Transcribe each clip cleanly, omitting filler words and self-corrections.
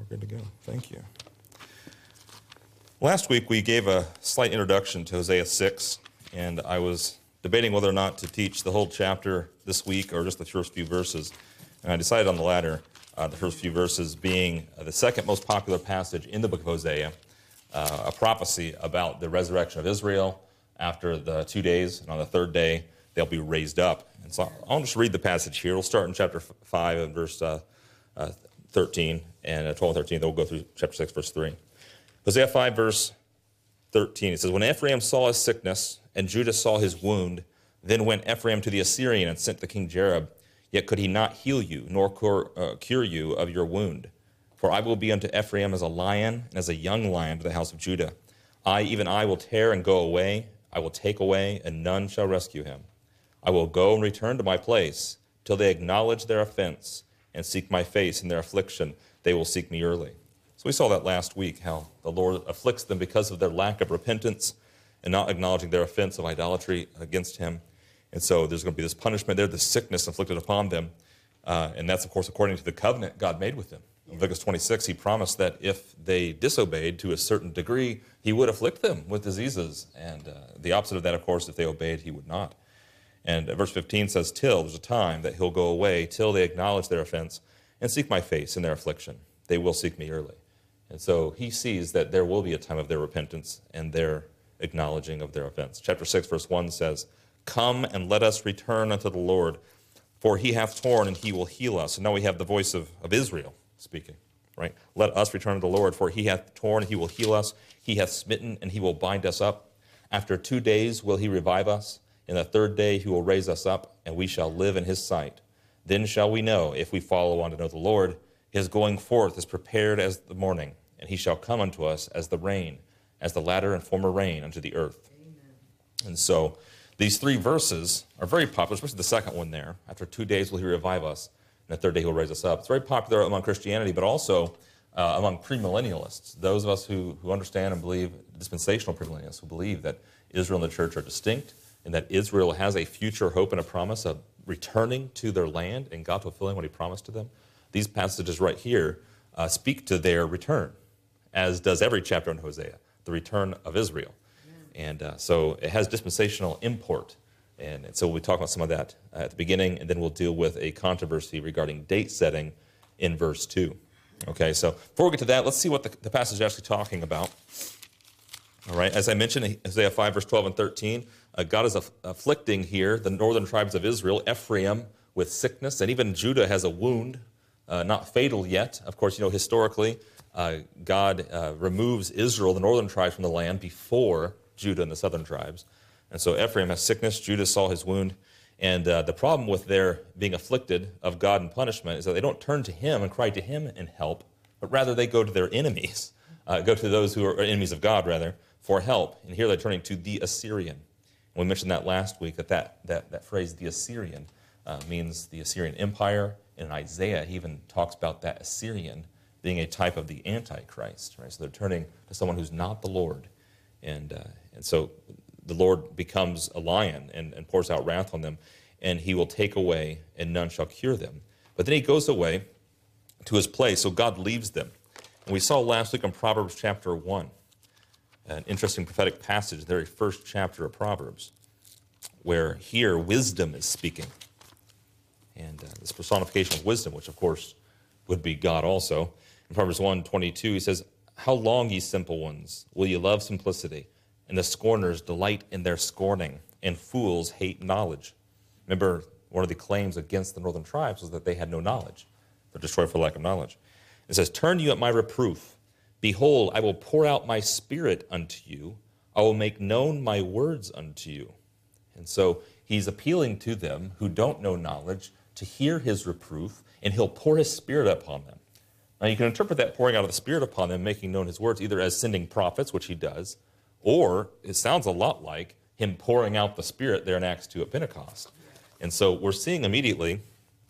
good to go. Thank you. Last week we gave a slight introduction to Hosea 6, and I was debating whether or not to teach the whole chapter this week or just the first few verses. And I decided on the latter, the first few verses being the second most popular passage in the book of Hosea, a prophecy about the resurrection of Israel after the 2 days, and on the third day they'll be raised up. And so I'll just read the passage here. We'll start in chapter 5 and verse 13 and 12 and 13. Then we'll go through chapter 6, verse 3. Hosea 5, verse 13, it says, "When Ephraim saw his sickness, and Judah saw his wound, then went Ephraim to the Assyrian and sent to King Jareb. Yet could he not heal you, nor cure you of your wound. For I will be unto Ephraim as a lion, and as a young lion to the house of Judah. Even I, will tear and go away. I will take away, and none shall rescue him. I will go and return to my place, till they acknowledge their offense, and seek my face in their affliction. They will seek me early." So we saw that last week, how the Lord afflicts them because of their lack of repentance and not acknowledging their offense of idolatry against him. And so there's going to be this punishment there, this sickness inflicted upon them. And that's, of course, according to the covenant God made with them. In Leviticus 26, he promised that if they disobeyed to a certain degree, he would afflict them with diseases. And the opposite of that, of course, if they obeyed, he would not. And verse 15 says, "Till there's a time that he'll go away, till they acknowledge their offense and seek my face in their affliction. They will seek me early." And so he sees that there will be a time of their repentance and their acknowledging of their offense. Chapter 6, verse 1 says, "Come and let us return unto the Lord, for he hath torn and he will heal us." And now we have the voice of Israel speaking, right? "Let us return to the Lord, for he hath torn and he will heal us. He hath smitten and he will bind us up. After 2 days will he revive us. In the third day he will raise us up, and we shall live in his sight. Then shall we know, if we follow on to know the Lord, his going forth is prepared as the morning, and he shall come unto us as the rain, as the latter and former rain unto the earth." Amen. And so these three verses are very popular, especially the second one there. "After 2 days will he revive us, and the third day he will raise us up." It's very popular among Christianity, but also among premillennialists, those of us who understand and believe, dispensational premillennialists, who believe that Israel and the church are distinct, and that Israel has a future hope and a promise of returning to their land and God fulfilling what he promised to them. These passages right here speak to their return, as does every chapter in Hosea, the return of Israel. And so it has dispensational import. And so we'll talk about some of that at the beginning, and then we'll deal with a controversy regarding date setting in verse 2. Okay, so before we get to that, let's see what the passage is actually talking about. All right, as I mentioned, Hosea 5, verse 12 and 13, God is afflicting here the northern tribes of Israel, Ephraim, with sickness, and even Judah has a wound, not fatal yet. Of course, historically, God removes Israel, the northern tribes, from the land before Judah and the southern tribes. And so Ephraim has sickness, Judah saw his wound, and the problem with their being afflicted of God and punishment is that they don't turn to him and cry to him in help, but rather they go to their enemies, go to those who are enemies of God, rather, for help. And here they're turning to the Assyrian. And we mentioned that last week, that phrase, the Assyrian, means the Assyrian Empire. In Isaiah, he even talks about that Assyrian being a type of the Antichrist, right? So they're turning to someone who's not the Lord. And so the Lord becomes a lion and pours out wrath on them, and he will take away, and none shall cure them. But then he goes away to his place, so God leaves them. And we saw last week in Proverbs chapter 1, an interesting prophetic passage, the very first chapter of Proverbs, where here wisdom is speaking. And this personification of wisdom, which of course would be God also. In Proverbs 1:22, he says, "How long, ye simple ones, will ye love simplicity? And the scorners delight in their scorning, and fools hate knowledge." Remember, one of the claims against the northern tribes was that they had no knowledge. They're destroyed for lack of knowledge. It says, "Turn you at my reproof. Behold, I will pour out my spirit unto you. I will make known my words unto you." And so he's appealing to them who don't know knowledge to hear his reproof, and he'll pour his spirit upon them. Now you can interpret that pouring out of the spirit upon them, making known his words, either as sending prophets, which he does, or it sounds a lot like him pouring out the Spirit there in Acts 2 at Pentecost. And so we're seeing immediately,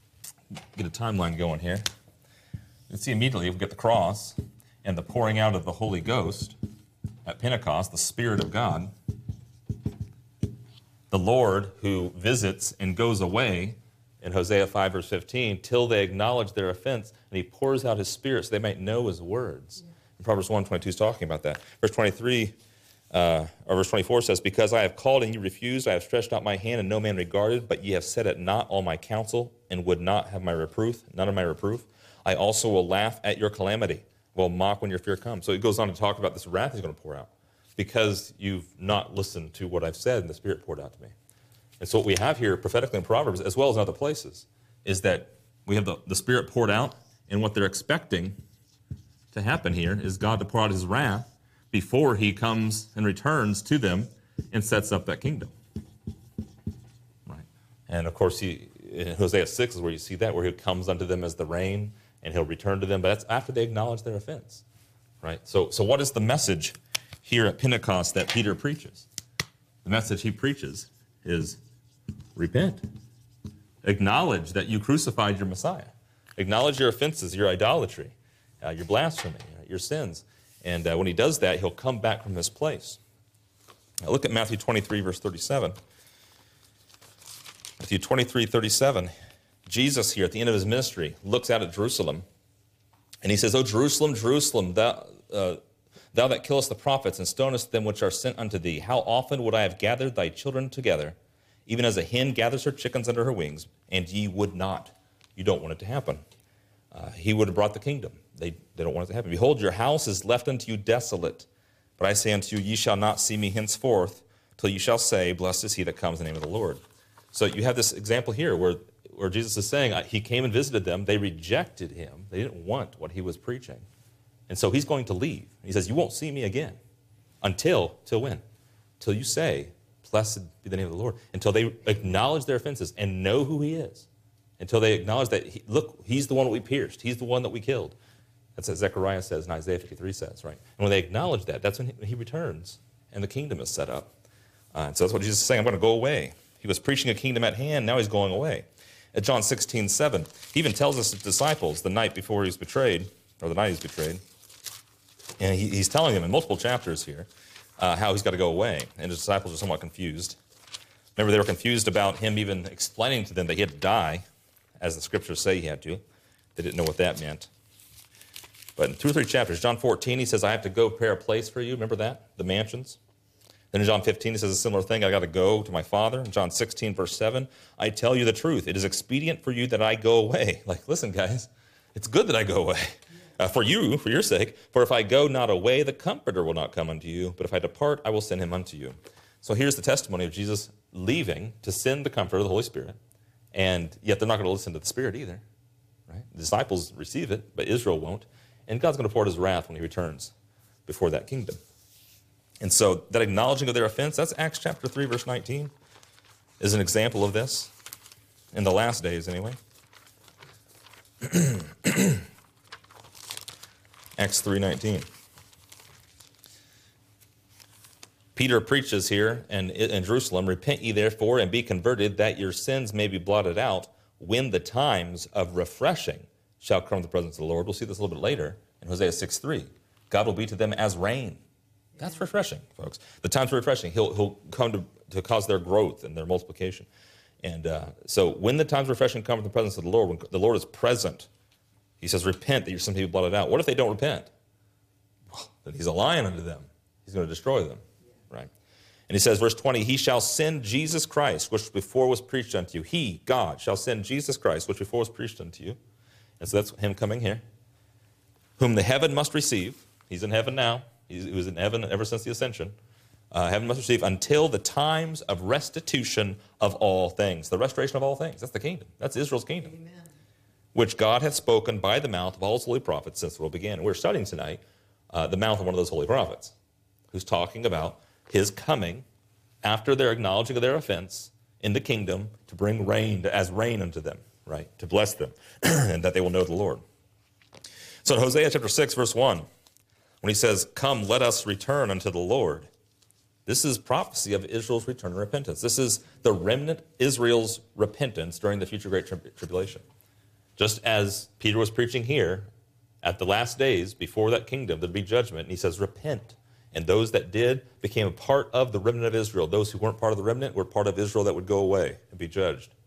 get a timeline going here. You can see immediately, we get the cross and the pouring out of the Holy Ghost at Pentecost, the Spirit of God. The Lord who visits and goes away in Hosea 5, verse 15, till they acknowledge their offense, and he pours out his Spirit so they might know his words. Yeah. And Proverbs 1:22 is talking about that. Verse 23, or verse 24 says, because I have called and you refused, I have stretched out my hand and no man regarded, but ye have set at naught all my counsel and would not have my reproof, none of my reproof. I also will laugh at your calamity, will mock when your fear comes. So it goes on to talk about this wrath he's going to pour out because you've not listened to what I've said and the Spirit poured out to me. And so what we have here prophetically in Proverbs, as well as in other places, is that we have the Spirit poured out, and what they're expecting to happen here is God to pour out his wrath before he comes and returns to them and sets up that kingdom. Right. And of course, in Hosea 6 is where you see that, where he comes unto them as the rain, and he'll return to them, but that's after they acknowledge their offense. Right. So what is the message here at Pentecost that Peter preaches? The message he preaches is repent. Acknowledge that you crucified your Messiah. Acknowledge your offenses, your idolatry, your blasphemy, your sins. And when he does that, he'll come back from this place. Now look at Matthew 23, verse 37. Matthew 23, 37. Jesus here at the end of his ministry looks out at Jerusalem, and he says, O Jerusalem, Jerusalem, thou that killest the prophets and stonest them which are sent unto thee, how often would I have gathered thy children together, even as a hen gathers her chickens under her wings, and ye would not. You don't want it to happen. He would have brought the kingdom. They don't want it to happen. Behold, your house is left unto you desolate. But I say unto you, ye shall not see me henceforth, till you shall say, blessed is he that comes in the name of the Lord. So you have this example here where Jesus is saying, he came and visited them. They rejected him. They didn't want what he was preaching. And so he's going to leave. He says, you won't see me again. till when? Till you say, blessed be the name of the Lord. Until they acknowledge their offenses and know who he is. Until they acknowledge that, look, he's the one that we pierced. He's the one that we killed. That's what Zechariah says and Isaiah 53 says, right? And when they acknowledge that, that's when he returns and the kingdom is set up. And so that's what Jesus is saying, I'm going to go away. He was preaching a kingdom at hand, now he's going away. At John 16:7, he even tells us his disciples the night before he's betrayed, or the night he's betrayed, and he's telling them in multiple chapters here how he's got to go away, and his disciples are somewhat confused. Remember, they were confused about him even explaining to them that he had to die, as the scriptures say he had to. They didn't know what that meant. But in 2 or 3 chapters, John 14, he says, I have to go prepare a place for you. Remember that? The mansions. Then in John 15, he says a similar thing. I got to go to my Father. In John 16, verse 7, I tell you the truth. It is expedient for you that I go away. Like, listen, guys, it's good that I go away. For your sake. For if I go not away, the Comforter will not come unto you. But if I depart, I will send him unto you. So here's the testimony of Jesus leaving to send the Comforter, the Holy Spirit. And yet they're not going to listen to the Spirit either. Right? The disciples receive it, but Israel won't. And God's going to pour out his wrath when he returns before that kingdom. And so that acknowledging of their offense, that's Acts chapter 3, verse 19, is an example of this in the last days anyway. Acts 3:19. Peter preaches here in Jerusalem, repent ye therefore and be converted, that your sins may be blotted out, when the times of refreshing shall come to the presence of the Lord. We'll see this a little bit later in Hosea 6:3. God will be to them as rain. That's refreshing, folks. The times of refreshing, he'll come to cause their growth and their multiplication. And so when the times of refreshing come to the presence of the Lord, when the Lord is present, he says, repent that your sins may be blotted out. What if they don't repent? Well, then he's a lion unto them. He's going to destroy them, right? And he says, verse 20, he shall send Jesus Christ, which before was preached unto you. He, God, shall send Jesus Christ, which before was preached unto you. And so that's him coming here. Whom the heaven must receive. He's in heaven now. He was in heaven ever since the ascension. Heaven must receive until the times of restitution of all things. The restoration of all things. That's the kingdom. That's Israel's kingdom. Amen. Which God hath spoken by the mouth of all his holy prophets since the world began. And we're studying tonight the mouth of one of those holy prophets who's talking about his coming after their acknowledging of their offense in the kingdom to bring rain, as rain unto them, right? To bless them, and that they will know the Lord. So in Hosea chapter 6, verse 1, when he says, come, let us return unto the Lord, this is prophecy of Israel's return and repentance. This is the remnant Israel's repentance during the future great tribulation. Just as Peter was preaching here, at the last days, before that kingdom, there'd be judgment, and he says, repent. And those that did became a part of the remnant of Israel. Those who weren't part of the remnant were part of Israel that would go away and be judged.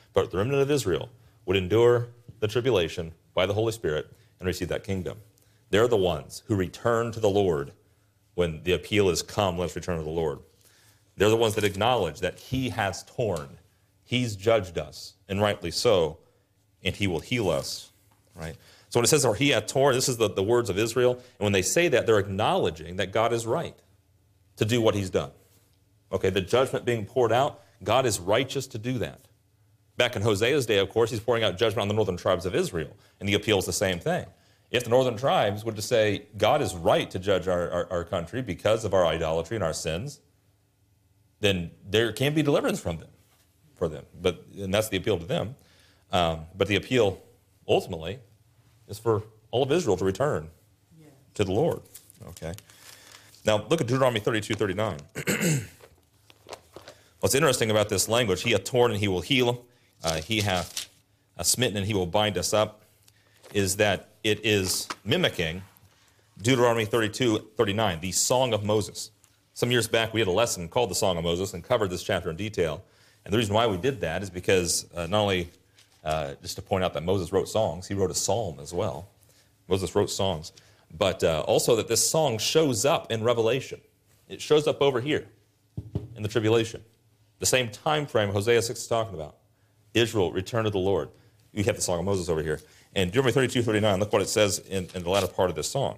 But the remnant of Israel would endure the tribulation by the Holy Spirit and receive that kingdom. They're the ones who return to the Lord when the appeal is come, let's return to the Lord. They're the ones that acknowledge that he has torn. He's judged us, and rightly so, and he will heal us, right? So when it says, or he hath torn, this is the words of Israel. And when they say that, they're acknowledging that God is right to do what he's done. Okay, the judgment being poured out, God is righteous to do that. Back in Hosea's day, of course, he's pouring out judgment on the northern tribes of Israel, and the appeal is the same thing. If the northern tribes would just say, God is right to judge our country because of our idolatry and our sins, then there can be deliverance for them. And that's the appeal to them. But the appeal, ultimately, is for all of Israel to return to the Lord. Okay. Now, look at Deuteronomy 32:39. What's interesting about this language, he hath torn and he will heal, he hath smitten and he will bind us up, is that it is mimicking Deuteronomy 32:39, the Song of Moses. Some years back, we had a lesson called the Song of Moses and covered this chapter in detail. And the reason why we did that is because not only just to point out that Moses wrote songs, he wrote a psalm as well. Moses wrote songs. But also that this song shows up in Revelation. It shows up over here in the tribulation. The same time frame Hosea 6 is talking about. Israel, return to the Lord. You have the Song of Moses over here. And Deuteronomy 32:39, look what it says in the latter part of this song.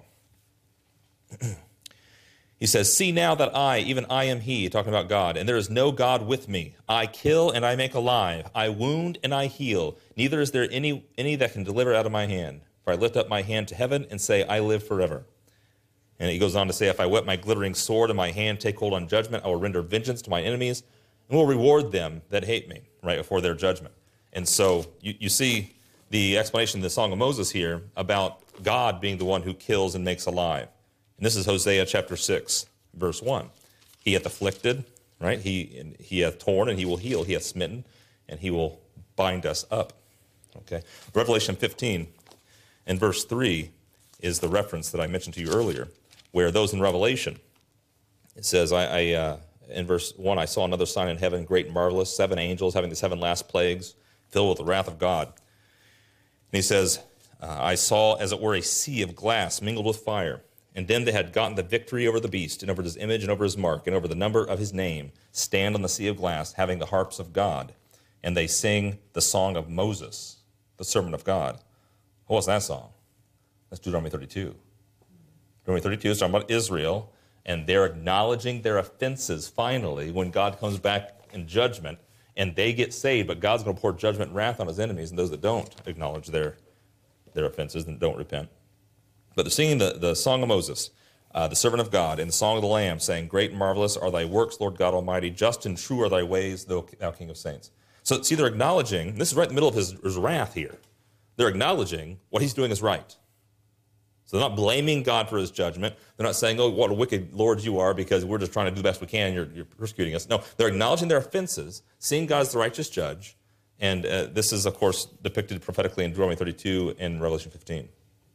He says, see now that I, even I am he, talking about God, and there is no God with me. I kill and I make alive. I wound and I heal. Neither is there any that can deliver out of my hand. For I lift up my hand to heaven and say, I live forever. And he goes on to say, if I whet my glittering sword in my hand, take hold on judgment, I will render vengeance to my enemies and will reward them that hate me, right, before their judgment. And so you see the explanation in the Song of Moses here about God being the one who kills and makes alive. And this is Hosea chapter 6, verse 1. He hath afflicted, right? He hath torn and he will heal. He hath smitten and he will bind us up. Okay. Revelation 15 and verse 3 is the reference that I mentioned to you earlier, where those in Revelation, it says, in verse 1, I saw another sign in heaven, great and marvelous, 7 angels having the 7 last plagues, filled with the wrath of God. And he says, I saw, as it were, a sea of glass mingled with fire. And then they had gotten the victory over the beast, and over his image, and over his mark, and over the number of his name, stand on the sea of glass, having the harps of God. And they sing the song of Moses, the servant of God. What was that song? That's Deuteronomy 32. Deuteronomy 32 is talking about Israel, and they're acknowledging their offenses finally when God comes back in judgment, and they get saved, but God's going to pour judgment and wrath on his enemies and those that don't acknowledge their offenses and don't repent. But they're singing the Song of Moses, the servant of God, and the Song of the Lamb, saying, great and marvelous are thy works, Lord God Almighty. Just and true are thy ways, thou King of saints. So see, they're acknowledging, this is right in the middle of his wrath here. They're acknowledging what he's doing is right. So they're not blaming God for his judgment. They're not saying, oh, what a wicked Lord you are because we're just trying to do the best we can and you're persecuting us. No, they're acknowledging their offenses, seeing God as the righteous judge. And this is, of course, depicted prophetically in Deuteronomy 32 and Revelation 15.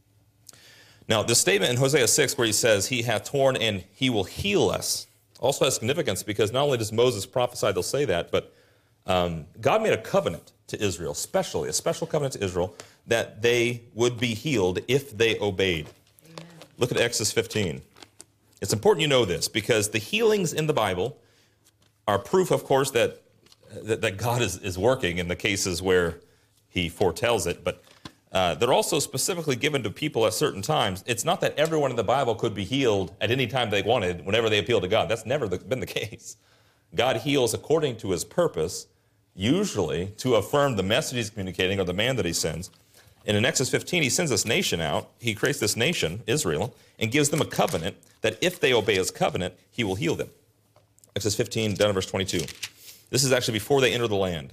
Now, this statement in Hosea 6 where he says, he hath torn and he will heal us, also has significance because not only does Moses prophesy they'll say that, but God made a covenant to Israel, a special covenant to Israel, that they would be healed if they obeyed. Amen. Look at Exodus 15. It's important you know this because the healings in the Bible are proof, of course, that God is working in the cases where he foretells it, but they're also specifically given to people at certain times. It's not that everyone in the Bible could be healed at any time they wanted, whenever they appealed to God. That's never been the case. God heals according to his purpose, usually to affirm the message he's communicating or the man that he sends. And in Exodus 15, he sends this nation out. He creates this nation, Israel, and gives them a covenant that if they obey his covenant, he will heal them. Exodus 15, down to verse 22. This is actually before they enter the land.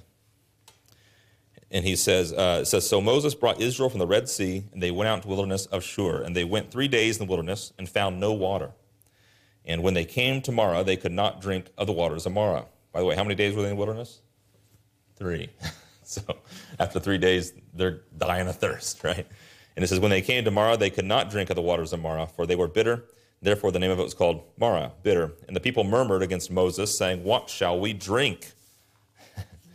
And he says, so Moses brought Israel from the Red Sea, and they went out into the wilderness of Shur. And they went 3 days in the wilderness and found no water. And when they came to Marah, they could not drink of the waters of Marah. By the way, how many days were they in the wilderness? 3. So after 3 days, they're dying of thirst, right? And it says, when they came to Marah, they could not drink of the waters of Marah, for they were bitter. Therefore, the name of it was called Marah, bitter. And the people murmured against Moses, saying, what shall we drink?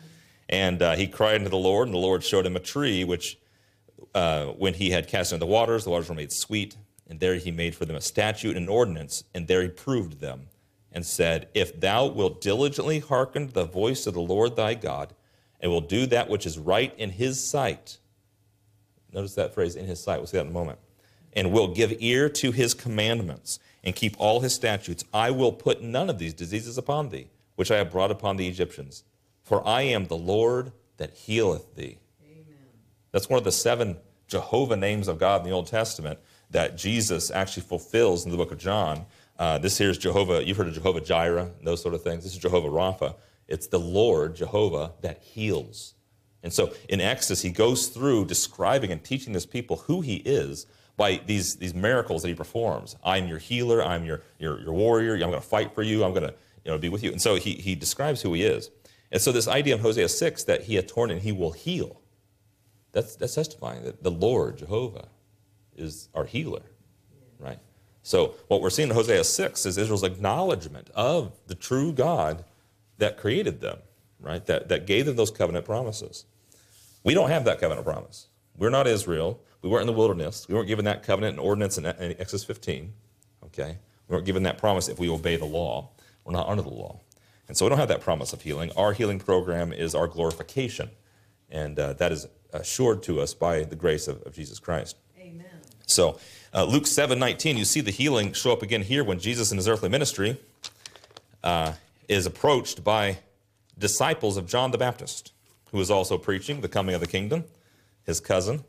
And he cried unto the Lord, and the Lord showed him a tree, which when he had cast into the waters were made sweet. And there he made for them a statute and an ordinance, and there he proved them, and said, If thou wilt diligently hearken to the voice of the Lord thy God, and will do that which is right in his sight. Notice that phrase, in his sight. We'll see that in a moment. And will give ear to his commandments, and keep all his statutes. I will put none of these diseases upon thee, which I have brought upon the Egyptians. For I am the Lord that healeth thee. Amen. That's one of the 7 Jehovah names of God in the Old Testament that Jesus actually fulfills in the book of John. This here is Jehovah. You've heard of Jehovah Jireh and those sort of things. This is Jehovah Rapha. It's the Lord, Jehovah, that heals. And so in Exodus, he goes through describing and teaching his people who he is by these miracles that he performs. I'm your healer. I'm your warrior. I'm going to fight for you. I'm going to be with you. And so he describes who he is. And so this idea in Hosea 6 that he hath torn and he will heal, that's testifying that the Lord, Jehovah, is our healer, right? So what we're seeing in Hosea 6 is Israel's acknowledgement of the true God that created them, right? That gave them those covenant promises. We don't have that covenant promise. We're not Israel. We weren't in the wilderness. We weren't given that covenant and ordinance in Exodus 15, okay? We weren't given that promise if we obey the law. We're not under the law. And so we don't have that promise of healing. Our healing program is our glorification, and that is assured to us by the grace of Jesus Christ. Amen. So Luke 7:19, you see the healing show up again here when Jesus in his earthly ministry is approached by disciples of John the Baptist, who is also preaching the coming of the kingdom, his cousin.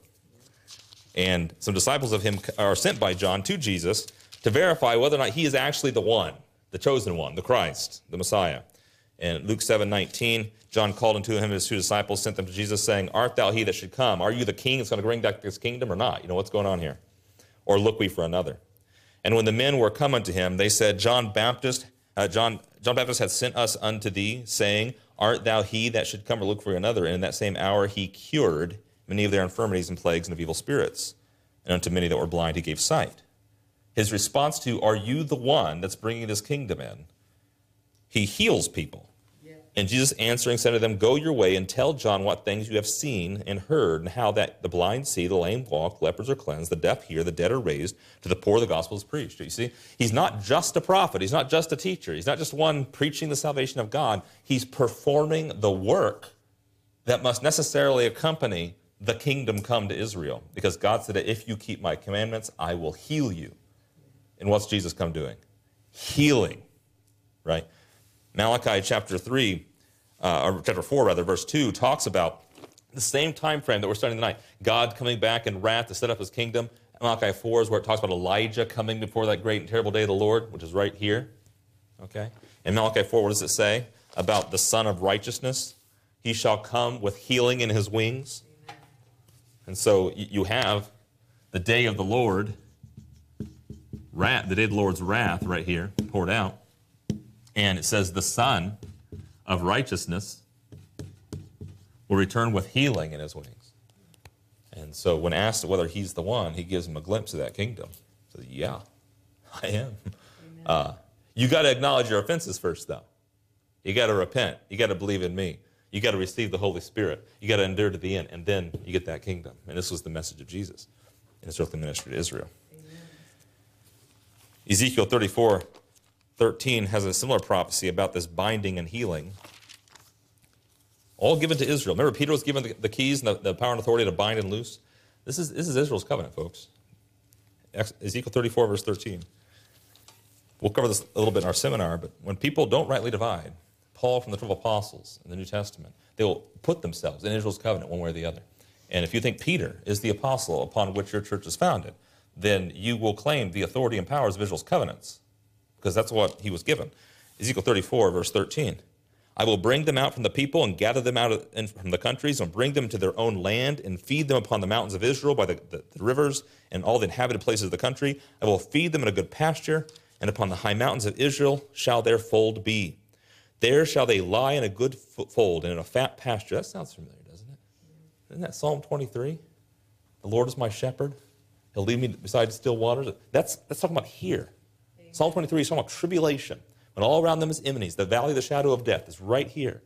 And some disciples of him are sent by John to Jesus to verify whether or not he is actually the one, the chosen one, the Christ, the Messiah. And Luke 7:19, John called unto him his 2 disciples, sent them to Jesus, saying, Art thou he that should come? Are you the king that's going to bring back this kingdom or not? What's going on here? Or look we for another? And when the men were come unto him, they said, John Baptist hath sent us unto thee, saying, Art thou he that should come, or look for another? And in that same hour he cured many of their infirmities and plagues and of evil spirits. And unto many that were blind he gave sight. His response to, are you the one that's bringing this kingdom in? He heals people. Yeah. And Jesus answering said to them, Go your way and tell John what things you have seen and heard, and how that the blind see, the lame walk, lepers are cleansed, the deaf hear, the dead are raised, to the poor the gospel is preached. You see, he's not just a prophet. He's not just a teacher. He's not just one preaching the salvation of God. He's performing the work that must necessarily accompany the kingdom come to Israel. Because God said that if you keep my commandments, I will heal you. And what's Jesus come doing? Healing, right? Malachi chapter 3, or chapter 4 rather, verse 2, talks about the same time frame that we're studying tonight. God coming back in wrath to set up his kingdom. Malachi 4 is where it talks about Elijah coming before that great and terrible day of the Lord, which is right here. Okay? In Malachi 4, what does it say about the Son of Righteousness? He shall come with healing in his wings. Amen. And so you have the day of the Lord, the day of the Lord's wrath right here, poured out. And it says the Son of Righteousness will return with healing in his wings. And so when asked whether he's the one, he gives him a glimpse of that kingdom. So yeah, I am. You got to acknowledge your offenses first, though. You got to repent. You got to believe in me. You got to receive the Holy Spirit. You got to endure to the end, and then you get that kingdom. And this was the message of Jesus in his earthly ministry to Israel. Amen. Ezekiel 34:13 has a similar prophecy about this binding and healing, all given to Israel. Remember, Peter was given the keys and the power and authority to bind and loose. This is Israel's covenant, folks. Ezekiel 34, verse 13. We'll cover this a little bit in our seminar, but when people don't rightly divide, Paul from the 12 apostles in the New Testament, they will put themselves in Israel's covenant one way or the other. And if you think Peter is the apostle upon which your church is founded, then you will claim the authority and powers of Israel's covenants, because that's what he was given. Ezekiel 34, verse 13. I will bring them out from the people and gather them out from the countries and bring them to their own land and feed them upon the mountains of Israel by the rivers and all the inhabited places of the country. I will feed them in a good pasture, and upon the high mountains of Israel shall their fold be. There shall they lie in a good fold and in a fat pasture. That sounds familiar, doesn't it? Isn't that Psalm 23? The Lord is my shepherd. He'll lead me beside still waters. That's talking about here. Psalm 23 is talking about tribulation. When all around them is enemies, the valley of the shadow of death is right here.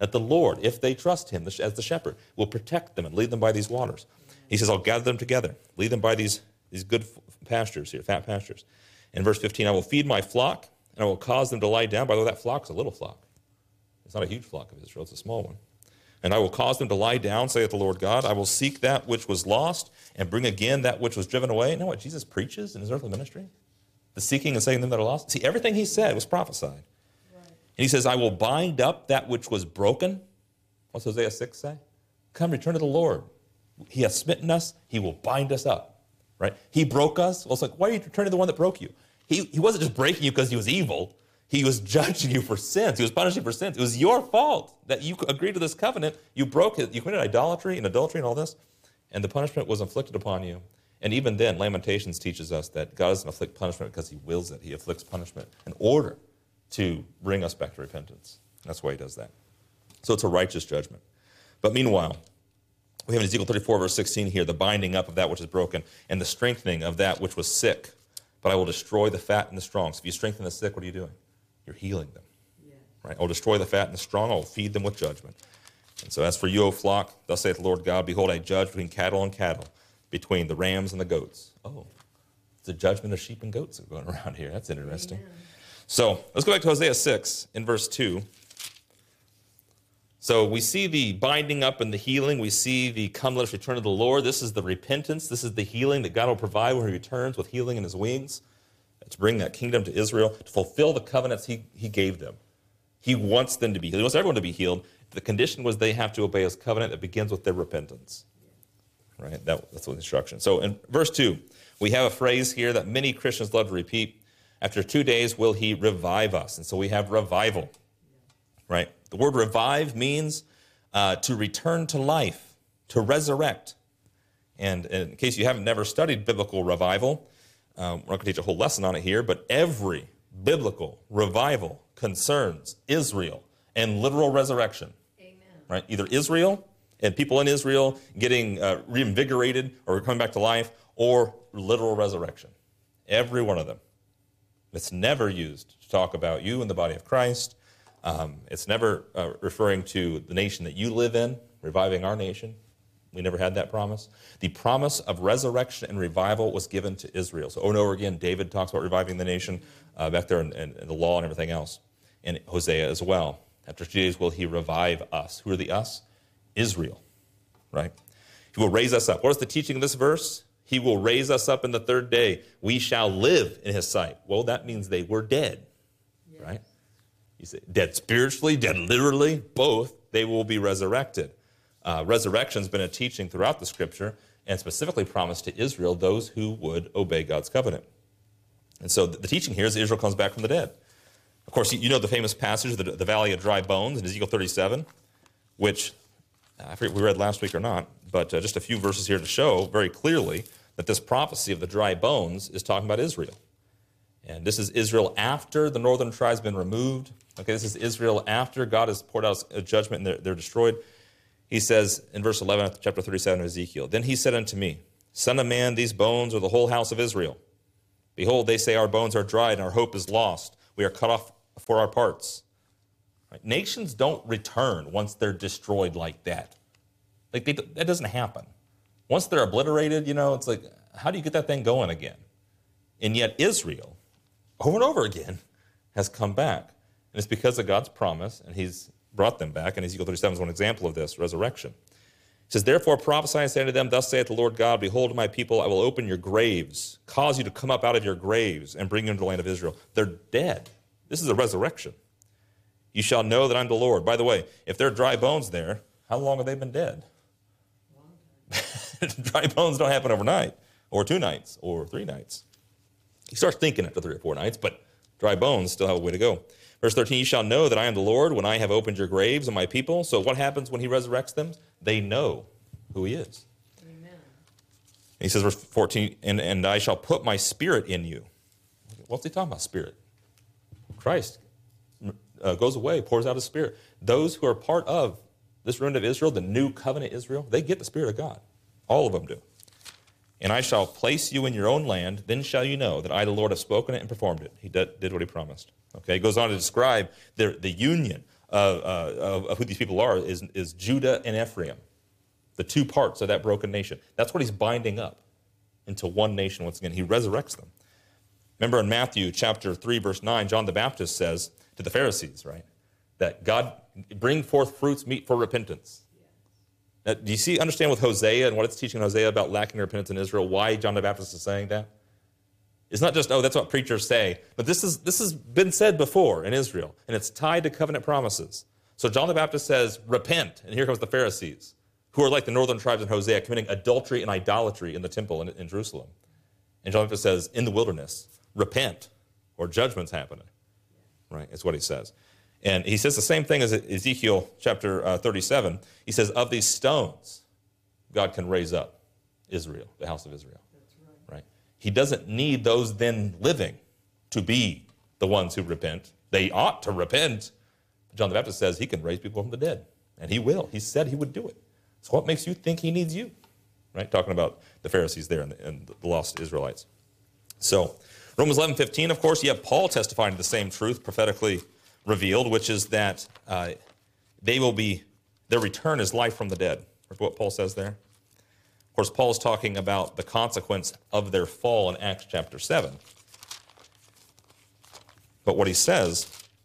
that the Lord, if they trust him as the shepherd, will protect them and lead them by these waters. He says, I'll gather them together, lead them by these good pastures here, fat pastures. In verse 15, I will feed my flock, and I will cause them to lie down. By the way, that flock's a little flock. It's not a huge flock of Israel, it's a small one. And I will cause them to lie down, saith the Lord God. I will seek that which was lost and bring again that which was driven away. You know what Jesus preaches in his earthly ministry? The seeking and saving them that are lost. See, everything he said was prophesied. Right. And he says, I will bind up that which was broken. What's Hosea 6 say? Come, return to the Lord. He has smitten us. He will bind us up. Right? He broke us. Well, it's like, why are you returning to the one that broke you? He wasn't just breaking you because he was evil. He was judging you for sins. He was punishing you for sins. It was your fault that you agreed to this covenant. You broke it. You committed idolatry and adultery and all this. And the punishment was inflicted upon you. And even then, Lamentations teaches us that God doesn't inflict punishment because he wills it. He afflicts punishment in order to bring us back to repentance. That's why he does that. So it's a righteous judgment. But meanwhile, we have in Ezekiel 34, verse 16 here, the binding up of that which is broken and the strengthening of that which was sick. But I will destroy the fat and the strong. So if you strengthen the sick, what are you doing? You're healing them. Yeah. Right? I will destroy the fat and the strong. I will feed them with judgment. And so as for you, O flock, thus saith the Lord God, behold, I judge between cattle and cattle, between the rams and the goats. Oh, it's a judgment of sheep and goats going around here. That's interesting. Amen. So let's go back to Hosea 6 in verse 2. So we see the binding up and the healing. We see the come, let us return to the Lord. This is the repentance. This is the healing that God will provide when he returns with healing in his wings, to bring that kingdom to Israel, to fulfill the covenants he gave them. He wants them to be healed. He wants everyone to be healed. The condition was they have to obey his covenant that begins with their repentance. Right? That's the instruction. So in verse 2, we have a phrase here that many Christians love to repeat. After 2 days will he revive us. And so we have revival. Right? The word revive means to return to life, to resurrect. And in case you haven't never studied biblical revival, we're not going to teach a whole lesson on it here, but every biblical revival concerns Israel and literal resurrection. Amen. Right? Either Israel and people in Israel getting reinvigorated or coming back to life, or literal resurrection. Every one of them. It's never used to talk about you and the body of Christ. It's never referring to the nation that you live in, reviving our nation. We never had that promise. The promise of resurrection and revival was given to Israel. So over and over again, David talks about reviving the nation back there in the law and everything else. And Hosea as well. After 2 days will he revive us. Who are the us? Israel, right? He will raise us up. What is the teaching of this verse? He will raise us up in the third day. We shall live in his sight. Well, that means they were dead, yes. Right? You say dead spiritually, dead literally, both. They will be resurrected. Resurrection's been a teaching throughout the Scripture, and specifically promised to Israel, those who would obey God's covenant. And so the teaching here is that Israel comes back from the dead. Of course, you know the famous passage, the Valley of Dry Bones in Ezekiel 37, which I forget if we read last week or not, but just a few verses here to show very clearly that this prophecy of the dry bones is talking about Israel. And this is Israel after the northern tribe's been removed. Okay, this is Israel after God has poured out a judgment and they're destroyed. He says in verse 11 of chapter 37 of Ezekiel, then he said unto me, Son of man, these bones are the whole house of Israel. Behold, they say our bones are dried and our hope is lost. We are cut off for our parts. Right? Nations don't return once they're destroyed like that. That doesn't happen. Once they're obliterated, it's like, how do you get that thing going again? And yet Israel, over and over again, has come back. And it's because of God's promise, and he's brought them back. And Ezekiel 37 is one example of this, resurrection. He says, therefore prophesy and say unto them, thus saith the Lord God, behold, my people, I will open your graves, cause you to come up out of your graves, and bring you into the land of Israel. They're dead. This is a resurrection. You shall know that I'm the Lord. By the way, if there are dry bones there, how long have they been dead? Dry bones don't happen overnight, or 2 nights, or 3 nights. You start thinking after 3 or 4 nights, but dry bones still have a way to go. Verse 13, you shall know that I am the Lord when I have opened your graves and my people. So what happens when he resurrects them? They know who he is. Amen. And he says, verse 14, and I shall put my spirit in you. What's he talking about, spirit? Christ goes away, pours out his spirit. Those who are part of this remnant of Israel, the new covenant Israel, they get the Spirit of God. All of them do. And I shall place you in your own land, then shall you know that I, the Lord, have spoken it and performed it. He did what he promised. Okay, he goes on to describe the union of who these people are is Judah and Ephraim, the two parts of that broken nation. That's what he's binding up into one nation once again. He resurrects them. Remember in Matthew chapter 3, verse 9, John the Baptist says to the Pharisees, right, that God bring forth fruits meet for repentance. Now, do you understand with Hosea and what it's teaching Hosea about lacking repentance in Israel, why John the Baptist is saying that? It's not just, oh, that's what preachers say, but this has been said before in Israel, and it's tied to covenant promises. So John the Baptist says, repent, and here comes the Pharisees, who are like the northern tribes in Hosea, committing adultery and idolatry in the temple in Jerusalem. And John the Baptist says, in the wilderness, repent, or judgment's happening. Right, that's what he says. And he says the same thing as Ezekiel chapter 37. He says, of these stones, God can raise up Israel, the house of Israel. That's right. He doesn't need those then living to be the ones who repent. They ought to repent. John the Baptist says he can raise people from the dead, and he will. He said he would do it. So what makes you think he needs you? Right, talking about the Pharisees there and the lost Israelites. So Romans 11:15, of course, you have Paul testifying to the same truth prophetically revealed, which is that their return is life from the dead. Remember what Paul says there? Of course, Paul is talking about the consequence of their fall in Acts chapter 7. But what he says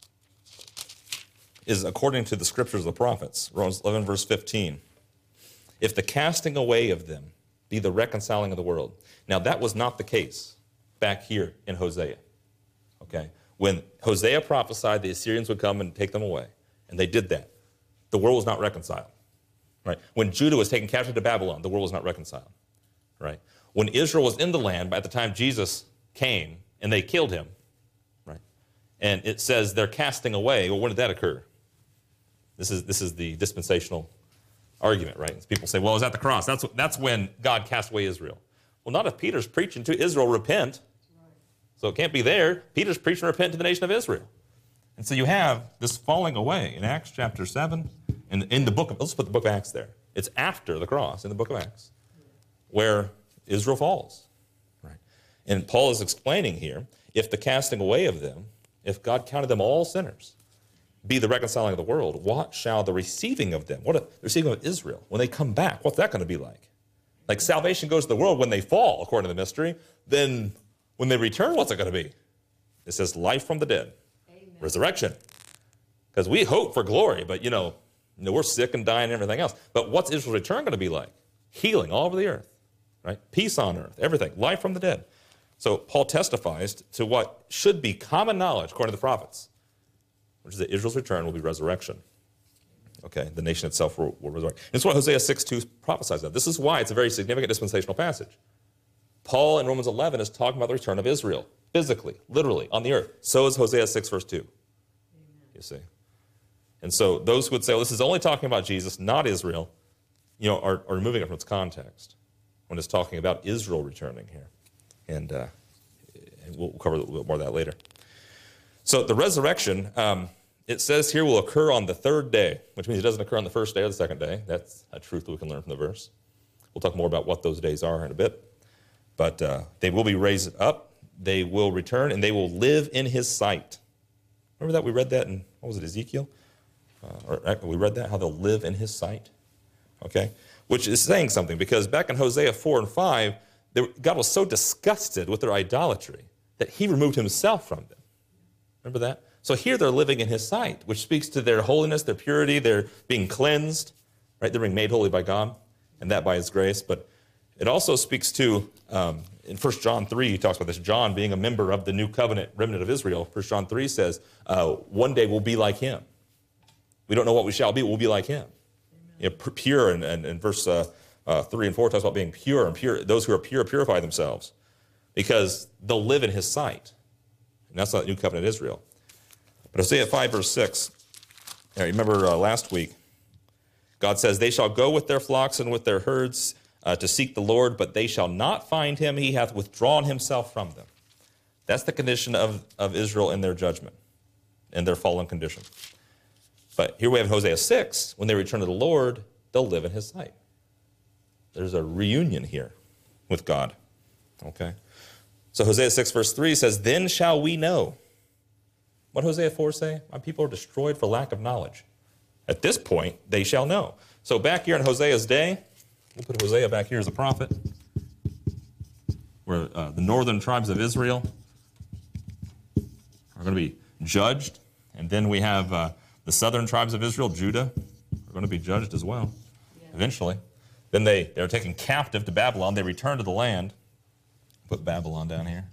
is according to the scriptures of the prophets. Romans 11, verse 15. If the casting away of them be the reconciling of the world. Now, that was not the case back here in Hosea. Okay? When Hosea prophesied the Assyrians would come and take them away, and they did that, the world was not reconciled. Right? When Judah was taken captive to Babylon, the world was not reconciled. Right? When Israel was in the land, by the time Jesus came, and they killed him, right? And it says they're casting away. Well, when did that occur? This is the dispensational argument, right? People say, well, it was at the cross. That's when God cast away Israel. Well, not if Peter's preaching to Israel, repent. So it can't be there. Peter's preaching repent to the nation of Israel. And so you have this falling away in Acts chapter 7, and in the book of, let's put the book of Acts there. It's after the cross in the book of Acts, where Israel falls. Right? And Paul is explaining here, if the casting away of them, if God counted them all sinners, be the reconciling of the world, what shall the receiving of them, the receiving of Israel, when they come back, what's that going to be like? Like salvation goes to the world when they fall, according to the mystery, then when they return, what's it going to be? It says life from the dead. Amen. Resurrection. Because we hope for glory, but we're sick and dying and everything else. But what's Israel's return going to be like? Healing all over the earth, right? Peace on earth, everything, life from the dead. So Paul testifies to what should be common knowledge, according to the prophets, which is that Israel's return will be resurrection. Okay, the nation itself will resurrect. And it's what Hosea 6:2 prophesies of. This is why it's a very significant dispensational passage. Paul in Romans 11 is talking about the return of Israel, physically, literally, on the earth. So is Hosea 6, verse 2. Amen. You see? And so those who would say, well, this is only talking about Jesus, not Israel, are removing it from its context when it's talking about Israel returning here. And we'll cover a little bit more of that later. So the resurrection, it says here, will occur on the third day, which means it doesn't occur on the first day or the second day. That's a truth that we can learn from the verse. We'll talk more about what those days are in a bit. But they will be raised up, they will return, and they will live in his sight. Remember that? We read that in, what was it, Ezekiel? We read that, how they'll live in his sight. Okay? Which is saying something, because back in Hosea 4 and 5, God was so disgusted with their idolatry that he removed himself from them. Remember that? So here they're living in his sight, which speaks to their holiness, their purity, their being cleansed, right? They're being made holy by God, and that by his grace. But it also speaks to, in 1 John 3, he talks about this, John being a member of the new covenant remnant of Israel. 1 John 3 says, one day we'll be like him. We don't know what we shall be, we'll be like him. Pure, and verse 3 and 4 talks about being pure, and pure. Those who are pure purify themselves, because they'll live in his sight. And that's not the new covenant Israel. But Hosea 5, verse 6, remember last week, God says, they shall go with their flocks and with their herds to seek the Lord, but they shall not find him. He hath withdrawn himself from them. That's the condition of Israel in their judgment, in their fallen condition. But here we have Hosea 6. When they return to the Lord, they'll live in his sight. There's a reunion here with God. Okay? So Hosea 6, verse 3 says, then shall we know What Hosea 4 say? My people are destroyed for lack of knowledge. At this point, they shall know. So back here in Hosea's day, we'll put Hosea back here as a prophet, where the northern tribes of Israel are going to be judged. And then we have the southern tribes of Israel, Judah, are going to be judged as well, eventually. Then they're taken captive to Babylon. They return to the land. Put Babylon down here.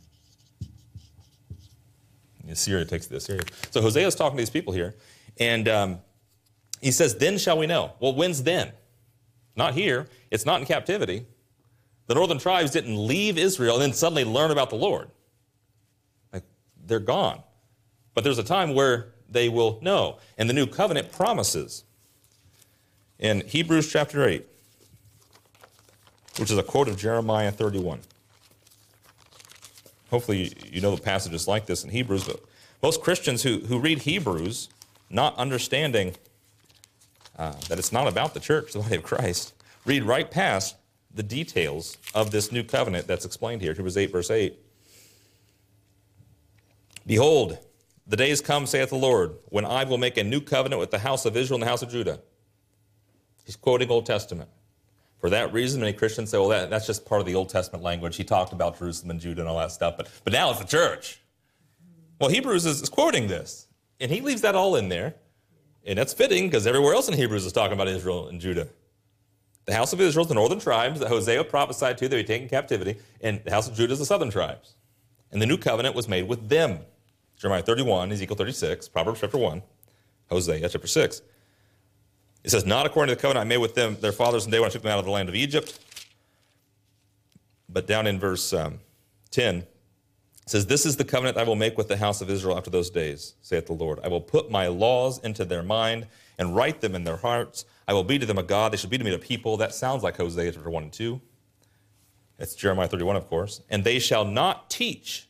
Assyria takes the Assyria. So Hosea is talking to these people here, and he says, then shall we know. Well, when's then? Not here. It's not in captivity. The northern tribes didn't leave Israel and then suddenly learn about the Lord. Like, they're gone. But there's a time where they will know. And the new covenant promises. In Hebrews chapter 8, which is a quote of Jeremiah 31. Hopefully you know the passages like this in Hebrews, but most Christians who read Hebrews, not understanding that it's not about the church, the body of Christ, read right past the details of this new covenant that's explained here. Hebrews 8, verse 8. Behold, the days come, saith the Lord, when I will make a new covenant with the house of Israel and the house of Judah. He's quoting Old Testament. For that reason, many Christians say, well, that's just part of the Old Testament language. He talked about Jerusalem and Judah and all that stuff, but now it's the church. Well, Hebrews is quoting this, and he leaves that all in there, and that's fitting because everywhere else in Hebrews is talking about Israel and Judah. The house of Israel is the northern tribes that Hosea prophesied to, they would be taken captivity, and the house of Judah is the southern tribes. And the new covenant was made with them. Jeremiah 31, Ezekiel 36, Proverbs chapter 1, Hosea chapter 6. It says, not according to the covenant I made with them, their fathers in the day when I took them out of the land of Egypt. But down in verse 10, it says, this is the covenant I will make with the house of Israel after those days, saith the Lord. I will put my laws into their mind and write them in their hearts. I will be to them a God. They shall be to me a people. That sounds like Hosea chapter 1 and 2. It's Jeremiah 31, of course. And they shall not teach,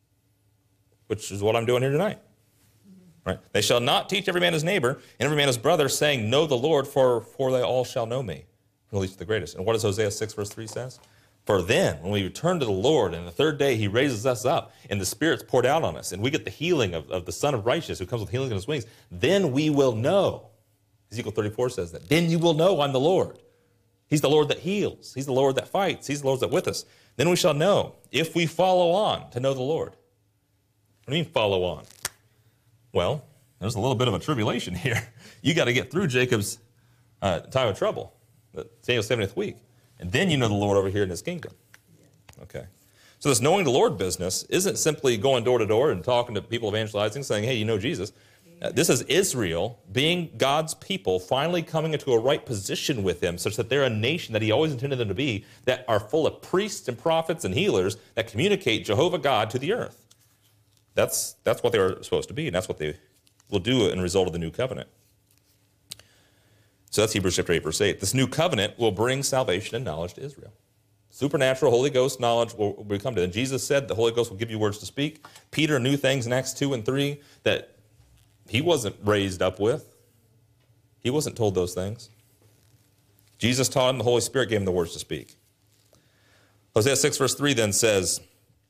which is what I'm doing here tonight. Right? They shall not teach every man his neighbor and every man his brother, saying, know the Lord, for they all shall know me, from the least to the greatest. And what does Hosea 6, verse 3 says? For then, when we return to the Lord, and the third day he raises us up, and the Spirit's poured out on us, and we get the healing of the Son of Righteousness who comes with healing in his wings, then we will know. Ezekiel 34 says that. Then you will know I'm the Lord. He's the Lord that heals. He's the Lord that fights. He's the Lord that's with us. Then we shall know, if we follow on to know the Lord. What do you mean follow on? Well, there's a little bit of a tribulation here. You got to get through Jacob's time of trouble, Daniel's 70th week. And then you know the Lord over here in his kingdom. Okay. So this knowing the Lord business isn't simply going door to door and talking to people, evangelizing, saying, hey, you know Jesus. This is Israel being God's people, finally coming into a right position with him, such that they're a nation that he always intended them to be, that are full of priests and prophets and healers that communicate Jehovah God to the earth. That's what they were supposed to be, and that's what they will do in result of the new covenant. So that's Hebrews chapter 8, verse 8. This new covenant will bring salvation and knowledge to Israel. Supernatural Holy Ghost knowledge will come to them. Jesus said the Holy Ghost will give you words to speak. Peter knew things in Acts 2 and 3 that he wasn't raised up with. He wasn't told those things. Jesus taught him, the Holy Spirit gave him the words to speak. Hosea 6, verse 3 then says,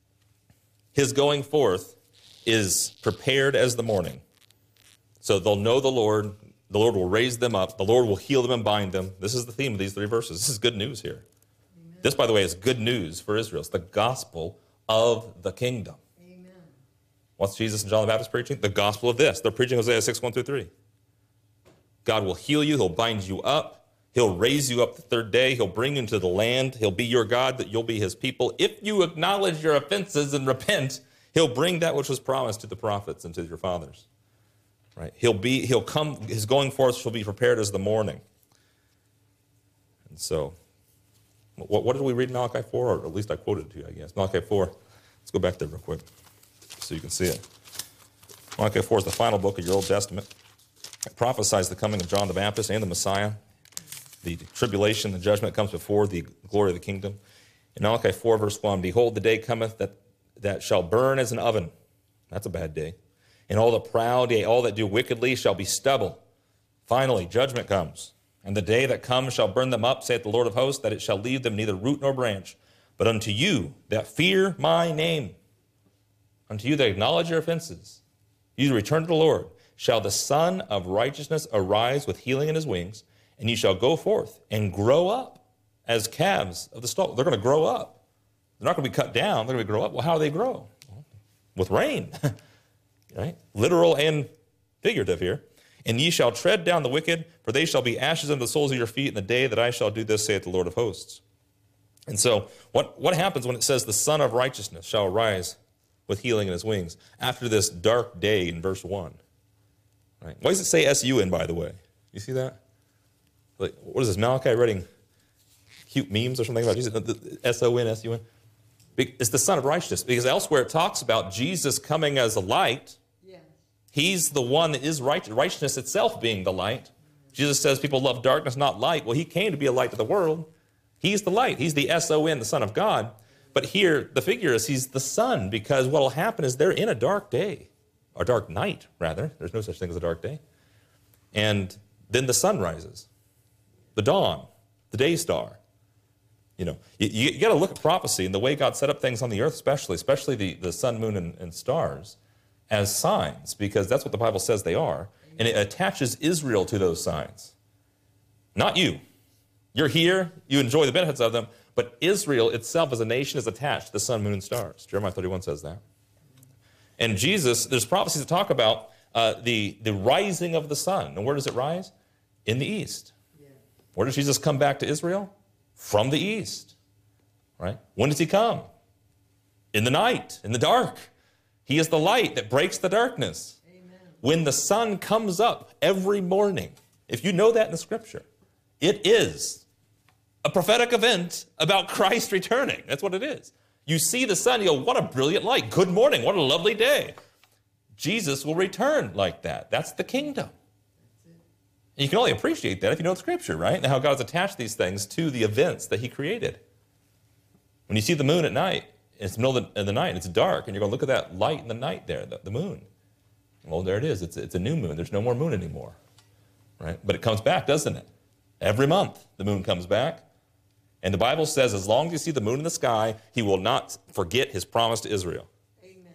his going forth is prepared as the morning. So they'll know the Lord will raise them up, the Lord will heal them and bind them. This is the theme of these three verses. This is good news here. Amen. This, by the way, is good news for Israel. It's the gospel of the kingdom. Amen. What's Jesus and John the Baptist preaching? The gospel of this. They're preaching Hosea 6, 1 through 3. God will heal you, he'll bind you up, he'll raise you up the third day, he'll bring you into the land, he'll be your God, that you'll be his people. If you acknowledge your offenses and repent, he'll bring that which was promised to the prophets and to your fathers. Right? He'll come, his going forth shall be prepared as the morning. And so, what did we read in Malachi 4? Or at least I quoted it to you, I guess. Malachi 4, let's go back there real quick so you can see it. Malachi 4 is the final book of your Old Testament. It prophesies the coming of John the Baptist and the Messiah. The tribulation, the judgment comes before the glory of the kingdom. In Malachi 4, verse 1, behold, the day cometh that shall burn as an oven. That's a bad day. And all the proud, yea, all that do wickedly shall be stubble. Finally, judgment comes. And the day that comes shall burn them up, saith the Lord of hosts, that it shall leave them neither root nor branch. But unto you that fear my name, unto you that acknowledge your offenses, You return to the Lord. Shall the Son of Righteousness arise with healing in his wings, and ye shall go forth and grow up as calves of the stall. They're going to grow up. They're not going to be cut down. They're going to grow up. Well, how do they grow? With rain, right? Literal and figurative here. And ye shall tread down the wicked, for they shall be ashes under the soles of your feet in the day that I shall do this, saith the Lord of hosts. And so what happens when it says the Son of Righteousness shall arise with healing in his wings after this dark day in verse 1? Right? Why does it say S-U-N, by the way? You see that? Like, what is this, Malachi writing cute memes or something about Jesus? S-O-N, S-U-N? It's the Son of Righteousness, because elsewhere it talks about Jesus coming as a light. Yes. He's the one that is righteousness itself being the light. Jesus says people love darkness, not light. Well, he came to be a light to the world. He's the light. He's the S-O-N, the Son of God. But here, the figure is he's the Son, because what will happen is they're in a dark day, or dark night, rather. There's no such thing as a dark day. And then the sun rises, the dawn, the day star. You know, you got to look at prophecy and the way God set up things on the earth, especially the sun, moon, and stars, as signs, because that's what the Bible says they are. And it attaches Israel to those signs. Not you. You're here, you enjoy the benefits of them, but Israel itself as a nation is attached to the sun, moon, and stars. Jeremiah 31 says that. And Jesus, there's prophecies that talk about the rising of the sun. And where does it rise? In the east. Yeah. Where does Jesus come back to Israel? From the east. Right? When does he come? In the night, in the dark. He is the light that breaks the darkness. Amen. When the sun comes up every morning, if you know that in the scripture, it is a prophetic event about Christ returning. That's what it is. You see the sun, you go, what a brilliant light. Good morning, what a lovely day. Jesus will return like that. That's the kingdom. And you can only appreciate that if you know the scripture, right? And how God's attached these things to the events that he created. When you see the moon at night, it's the middle of the night, it's dark, and you're going to look at that light in the night there, the moon. Well, there it is. It's a new moon. There's no more moon anymore, right? But it comes back, doesn't it? Every month the moon comes back. And the Bible says as long as you see the moon in the sky, he will not forget his promise to Israel. Amen.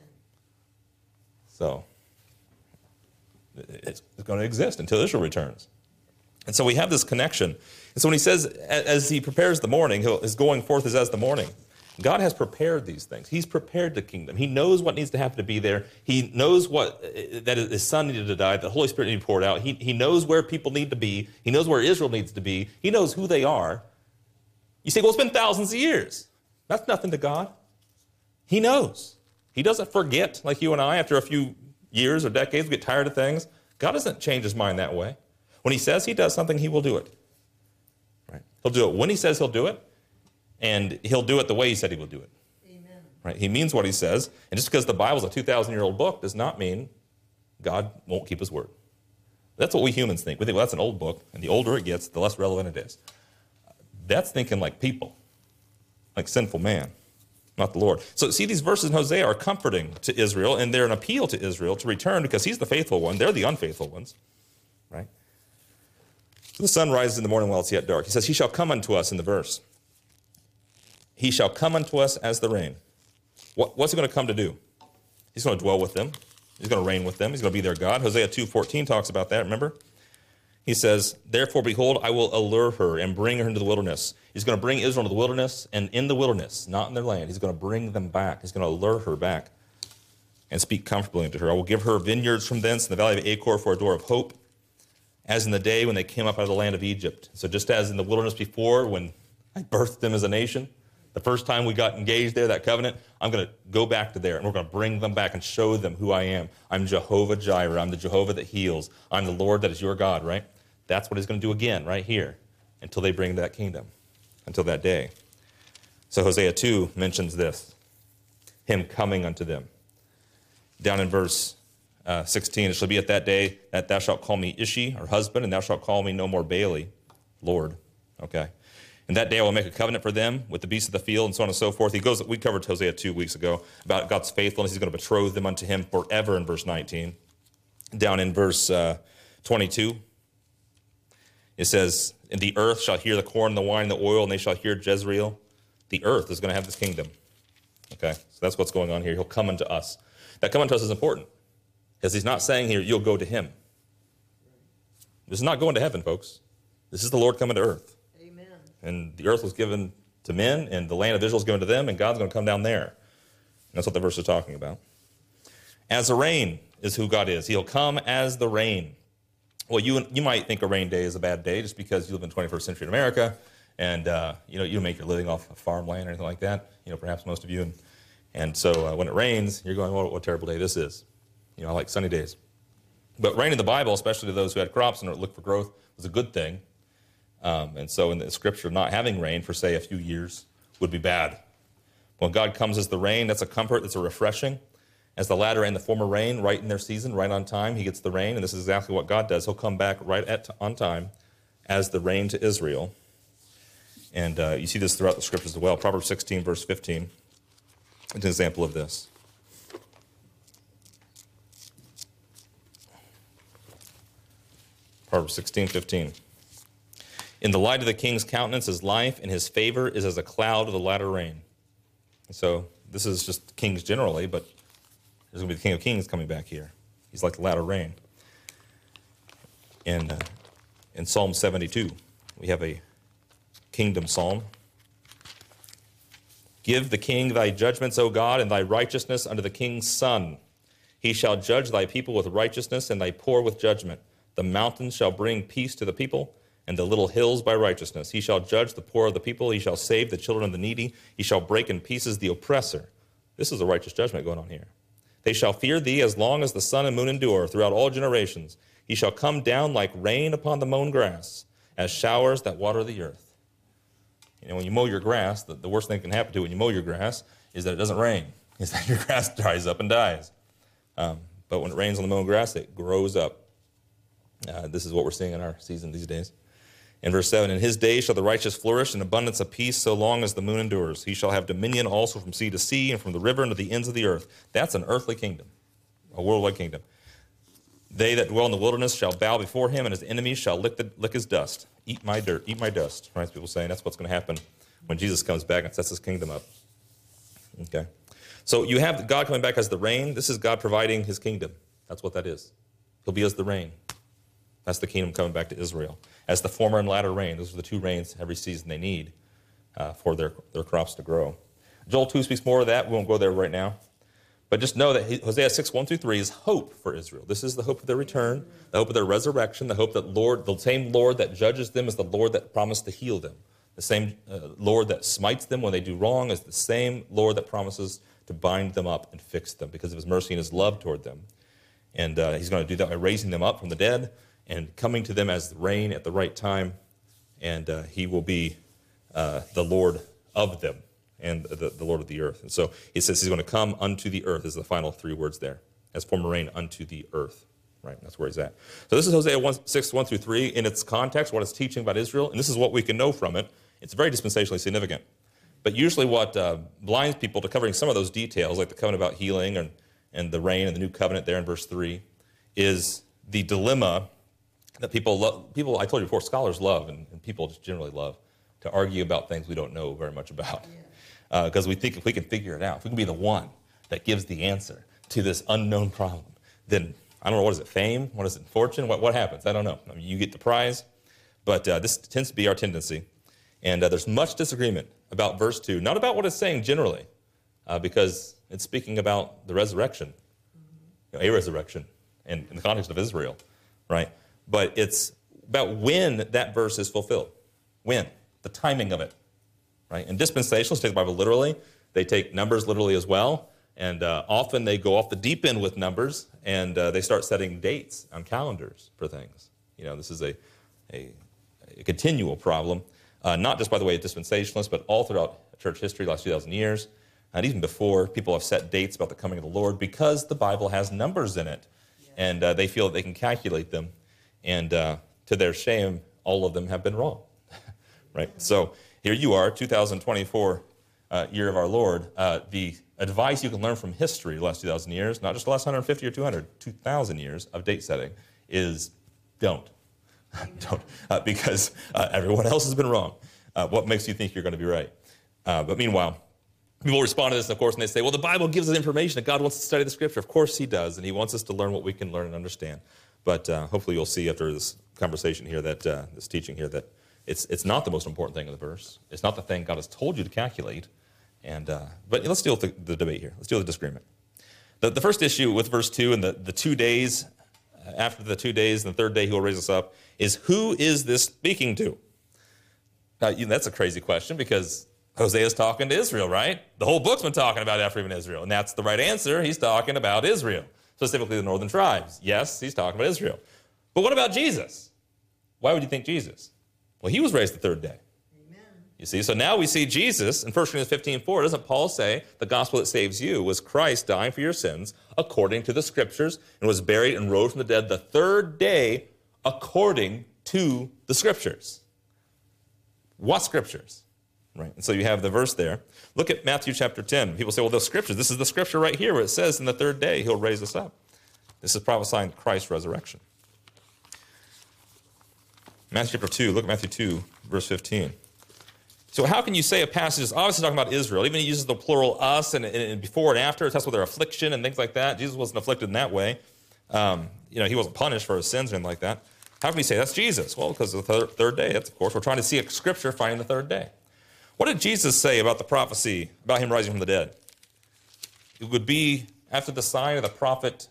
So it's going to exist until Israel returns. And so we have this connection. And so when he says, as he prepares the morning, his going forth is as the morning. God has prepared these things. He's prepared the kingdom. He knows what needs to happen to be there. He knows that his son needed to die, the Holy Spirit needed to be poured out. He knows where people need to be. He knows where Israel needs to be. He knows who they are. You say, well, it's been thousands of years. That's nothing to God. He knows. He doesn't forget like you and I after a few years or decades. We get tired of things. God doesn't change his mind that way. When he says he does something, he will do it. Right? He'll do it when he says he'll do it, and he'll do it the way he said he will do it. Amen. Right? He means what he says, and just because the Bible's a 2,000-year-old book does not mean God won't keep his word. That's what we humans think. We think, well, that's an old book, and the older it gets, the less relevant it is. That's thinking like people, like sinful man, not the Lord. So see, these verses in Hosea are comforting to Israel, and they're an appeal to Israel to return because he's the faithful one. They're the unfaithful ones, right? So the sun rises in the morning while it's yet dark. He says, he shall come unto us in the verse. He shall come unto us as the rain. What's he going to come to do? He's going to dwell with them. He's going to reign with them. He's going to be their God. Hosea 2:14 talks about that, remember? He says, therefore, behold, I will allure her and bring her into the wilderness. He's going to bring Israel into the wilderness, and in the wilderness, not in their land. He's going to bring them back. He's going to allure her back and speak comfortably unto her. I will give her vineyards from thence in the valley of Achor for a door of hope, as in the day when they came up out of the land of Egypt. So just as in the wilderness before, when I birthed them as a nation, the first time we got engaged there, that covenant, I'm going to go back to there, and we're going to bring them back and show them who I am. I'm Jehovah Jireh. I'm the Jehovah that heals. I'm the Lord that is your God, right? That's what he's going to do again right here until they bring that kingdom, until that day. So Hosea 2 mentions this, him coming unto them. Down in verse 16, it shall be at that day that thou shalt call me Ishi, or husband, and thou shalt call me no more Baali, Lord. Okay. And that day I will make a covenant for them with the beasts of the field, and so on and so forth. We covered Hosea 2 weeks ago about God's faithfulness. He's going to betroth them unto him forever in verse 19. Down in verse 22, it says, and the earth shall hear the corn, the wine, the oil, and they shall hear Jezreel. The earth is going to have this kingdom. Okay, so that's what's going on here. He'll come unto us. That come unto us is important. Because he's not saying here, you'll go to him. This is not going to heaven, folks. This is the Lord coming to earth. Amen. And the earth was given to men, and the land of Israel is given to them, and God's going to come down there. And that's what the verse is talking about. As the rain is who God is. He'll come as the rain. Well, you might think a rain day is a bad day just because you live in 21st century in America, and you make your living off of farmland or anything like that. Perhaps most of you. And so when it rains, you're going, well, what a terrible day this is. I like sunny days. But rain in the Bible, especially to those who had crops and looked for growth, was a good thing. And so in the scripture, not having rain for, say, a few years would be bad. When God comes as the rain, that's a comfort, that's a refreshing. As the latter and the former rain, right in their season, right on time, he gets the rain. And this is exactly what God does. He'll come back right on time as the rain to Israel. And you see this throughout the scriptures as well. Proverbs 16, verse 15 is an example of this. Proverbs 16:15. In the light of the king's countenance is life, and his favor is as a cloud of the latter rain. So this is just kings generally, but there's going to be the King of Kings coming back here. He's like the latter rain. In Psalm 72, we have a kingdom psalm. Give the king thy judgments, O God, and thy righteousness unto the king's son. He shall judge thy people with righteousness, and thy poor with judgment. The mountains shall bring peace to the people, and the little hills by righteousness. He shall judge the poor of the people. He shall save the children of the needy. He shall break in pieces the oppressor. This is a righteous judgment going on here. They shall fear thee as long as the sun and moon endure throughout all generations. He shall come down like rain upon the mown grass, as showers that water the earth. When you mow your grass, the worst thing that can happen to it when you mow your grass is that it doesn't rain, is that your grass dries up and dies. But when it rains on the mown grass, it grows up. This is what we're seeing in our season these days. In verse 7, in his days shall the righteous flourish in abundance of peace so long as the moon endures. He shall have dominion also from sea to sea and from the river unto the ends of the earth. That's an earthly kingdom, a worldwide kingdom. They that dwell in the wilderness shall bow before him, and his enemies shall lick his dust. Eat my dirt, eat my dust. Right? People saying that's what's going to happen when Jesus comes back and sets his kingdom up. Okay. So you have God coming back as the rain. This is God providing his kingdom. That's what that is. He'll be as the rain. That's the kingdom coming back to Israel. As the former and latter rain, those are the two rains every season they need for their crops to grow. Joel 2 speaks more of that. We won't go there right now. But just know that Hosea 6, 1 through 3 is hope for Israel. This is the hope of their return, the hope of their resurrection, the hope that the same Lord that judges them is the Lord that promised to heal them. The same Lord that smites them when they do wrong is the same Lord that promises to bind them up and fix them because of his mercy and his love toward them. And he's going to do that by raising them up from the dead and coming to them as the rain at the right time, and he will be the Lord of them and the Lord of the earth. And so he says he's going to come unto the earth is the final three words there, as former rain unto the earth. Right, that's where he's at. So this is Hosea 6, 1 through 3. In its context, what it's teaching about Israel, and this is what we can know from it. It's very dispensationally significant. But usually what blinds people to covering some of those details, like the covenant about healing and the rain and the new covenant there in verse 3, is the dilemma that people love. People, I told you before, scholars love, and people just generally love, to argue about things we don't know very much about. Because we think if we can figure it out, if we can be the one that gives the answer to this unknown problem, then, I don't know, what is it, fame? What is it, fortune? What happens? I don't know. I mean, you get the prize. But this tends to be our tendency. And there's much disagreement about verse 2, not about what it's saying generally, because it's speaking about the resurrection, a resurrection, in the context of Israel, right? But it's about when that verse is fulfilled. When? The timing of it, right? And dispensationalists take the Bible literally. They take numbers literally as well. And often they go off the deep end with numbers, and they start setting dates on calendars for things. You know, this is a continual problem, not just, by the way, dispensationalists, but all throughout church history, the last 2,000 years. And even before, people have set dates about the coming of the Lord because the Bible has numbers in it. And they feel that they can calculate them. And to their shame, all of them have been wrong. Right? So here you are, 2024 year of our Lord. The advice you can learn from history the last 2,000 years, not just the last 150 or 200, 2,000 years of date setting, is don't. Don't. Because everyone else has been wrong. What makes you think you're going to be right? But meanwhile, People respond to this, of course, and they say, well, the Bible gives us information that God wants us to study the Scripture. Of course he does, and he wants us to learn what we can learn and understand. But hopefully you'll see after this conversation here, that this teaching here, that it's not the most important thing in the verse. It's not the thing God has told you to calculate. But let's deal with the debate here. Let's deal with the disagreement. The first issue with verse 2 and the 2 days, after the 2 days and the third day he will raise us up, is who is this speaking to? Now, that's a crazy question because Hosea is talking to Israel, right? The whole book's been talking about Ephraim and Israel, and that's the right answer. He's talking about Israel, specifically the northern tribes. Yes, he's talking about Israel. But what about Jesus? Why would you think Jesus? Well, he was raised the third day. Amen. You see, so now we see Jesus in 1 Corinthians 15:4. Doesn't Paul say the gospel that saves you was Christ dying for your sins according to the Scriptures and was buried and rose from the dead the third day according to the Scriptures? What Scriptures? Right, and so you have the verse there. Look at Matthew chapter 10. People say, well, the Scriptures, this is the Scripture right here where it says in the third day he'll raise us up. This is prophesying Christ's resurrection. Matthew chapter 2, look at Matthew 2, verse 15. So how can you say a passage is obviously talking about Israel? Even he uses the plural us and before and after, it talks about their affliction and things like that. Jesus wasn't afflicted in that way. He wasn't punished for his sins or anything like that. How can we say that's Jesus? Well, because of the third day. That's, of course, we're trying to see a Scripture finding the third day. What did Jesus say about the prophecy about him rising from the dead? It would be after the sign of the prophet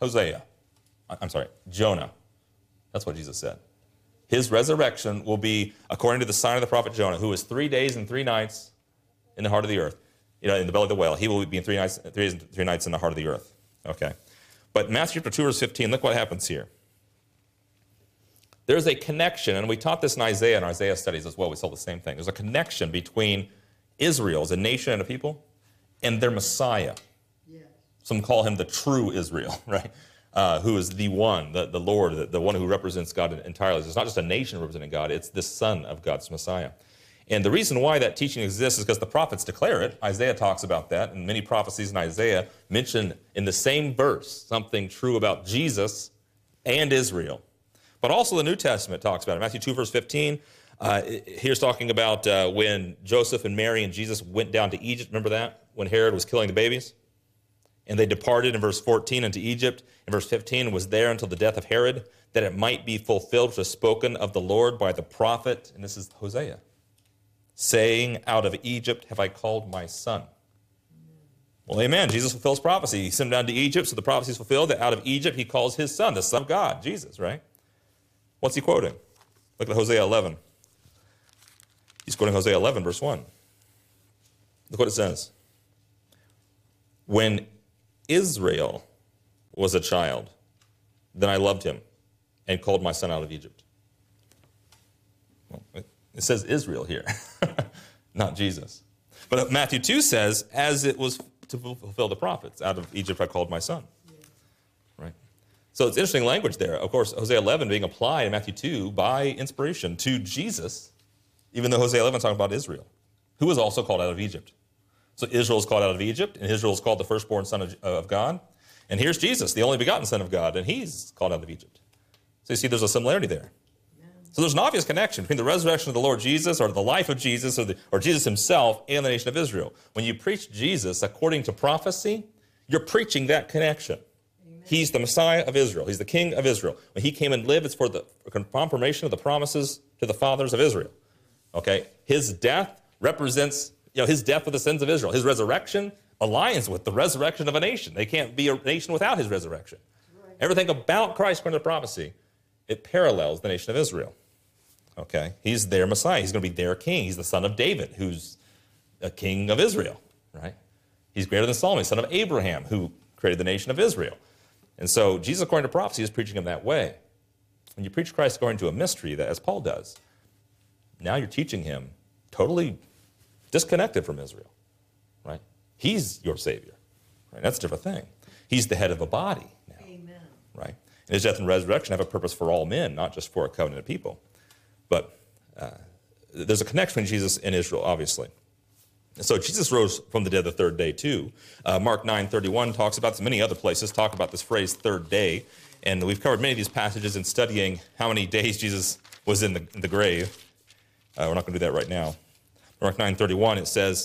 Jonah. That's what Jesus said. His resurrection will be according to the sign of the prophet Jonah, who was 3 days and 3 nights in the heart of the earth, in the belly of the whale. He will be in 3 days and 3 nights in the heart of the earth. Okay. But Matthew chapter 2, verse 15, look what happens here. There's a connection, and we taught this in Isaiah studies as well. We saw the same thing. There's a connection between Israel as a nation and a people and their Messiah. Yes. Some call him the true Israel, right? Who is the one, the Lord, the one who represents God entirely. It's not just a nation representing God, it's the Son of God's Messiah. And the reason why that teaching exists is because the prophets declare it. Isaiah talks about that, and many prophecies in Isaiah mention in the same verse something true about Jesus and Israel. But also the New Testament talks about it. Matthew 2, verse 15, here's talking about when Joseph and Mary and Jesus went down to Egypt. Remember that? When Herod was killing the babies? And they departed in verse 14 into Egypt. In verse 15, was there until the death of Herod, that it might be fulfilled which was spoken of the Lord by the prophet, and this is Hosea, saying, out of Egypt have I called my son. Well, amen. Jesus fulfills prophecy. He sent him down to Egypt, so the prophecy is fulfilled that out of Egypt he calls his son, the Son of God, Jesus, right? What's he quoting? Look at Hosea 11. He's quoting Hosea 11, verse 1. Look what it says. When Israel was a child, then I loved him and called my son out of Egypt. Well, it says Israel here, not Jesus. But Matthew 2 says, as it was to fulfill the prophets, out of Egypt I called my son. Right? So it's interesting language there. Of course, Hosea 11 being applied in Matthew 2 by inspiration to Jesus, even though Hosea 11 is talking about Israel, who was also called out of Egypt. So Israel is called out of Egypt, and Israel is called the firstborn son of God. And here's Jesus, the only begotten Son of God, and he's called out of Egypt. So you see there's a similarity there. So there's an obvious connection between the resurrection of the Lord Jesus, or the life of Jesus, or Jesus himself, and the nation of Israel. When you preach Jesus according to prophecy, you're preaching that connection. Amen. He's the Messiah of Israel. He's the King of Israel. When he came and lived, it's for the confirmation of the promises to the fathers of Israel. Okay? His death represents, his death for the sins of Israel. His resurrection aligns with the resurrection of a nation. They can't be a nation without his resurrection. Right. Everything about Christ according to prophecy, it parallels the nation of Israel. Okay? He's their Messiah. He's going to be their king. He's the son of David, who's a king of Israel, right? He's greater than Solomon, son of Abraham, who created the nation of Israel. And so Jesus, according to prophecy, is preaching him that way. When you preach Christ according to a mystery, that as Paul does, now you're teaching him totally disconnected from Israel, right? He's your Savior, right? That's a different thing. He's the head of a body now, amen, right? And his death and resurrection have a purpose for all men, not just for a covenant of people. But there's a connection between Jesus and Israel, obviously. So Jesus rose from the dead the third day, too. Mark 9:31 talks about this. Many other places talk about this phrase, third day. And we've covered many of these passages in studying how many days Jesus was in the grave. We're not going to do that right now. Mark 9:31, it says,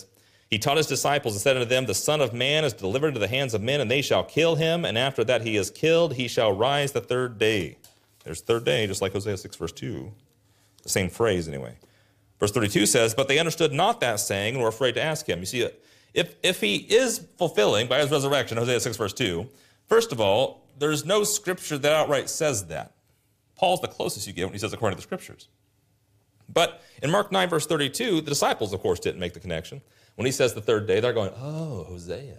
He taught his disciples and said unto them, the Son of Man is delivered into the hands of men, and they shall kill him, and after that he is killed, he shall rise the third day. There's third day, just like Hosea 6, verse 2. The same phrase, anyway. Verse 32 says, but they understood not that saying, and were afraid to ask him. You see, if he is fulfilling by his resurrection, Hosea 6, verse 2, first of all, there's no scripture that outright says that. Paul's the closest you get when he says according to the scriptures. But in Mark 9, verse 32, the disciples, of course, didn't make the connection. When he says the third day, they're going, oh, Hosea.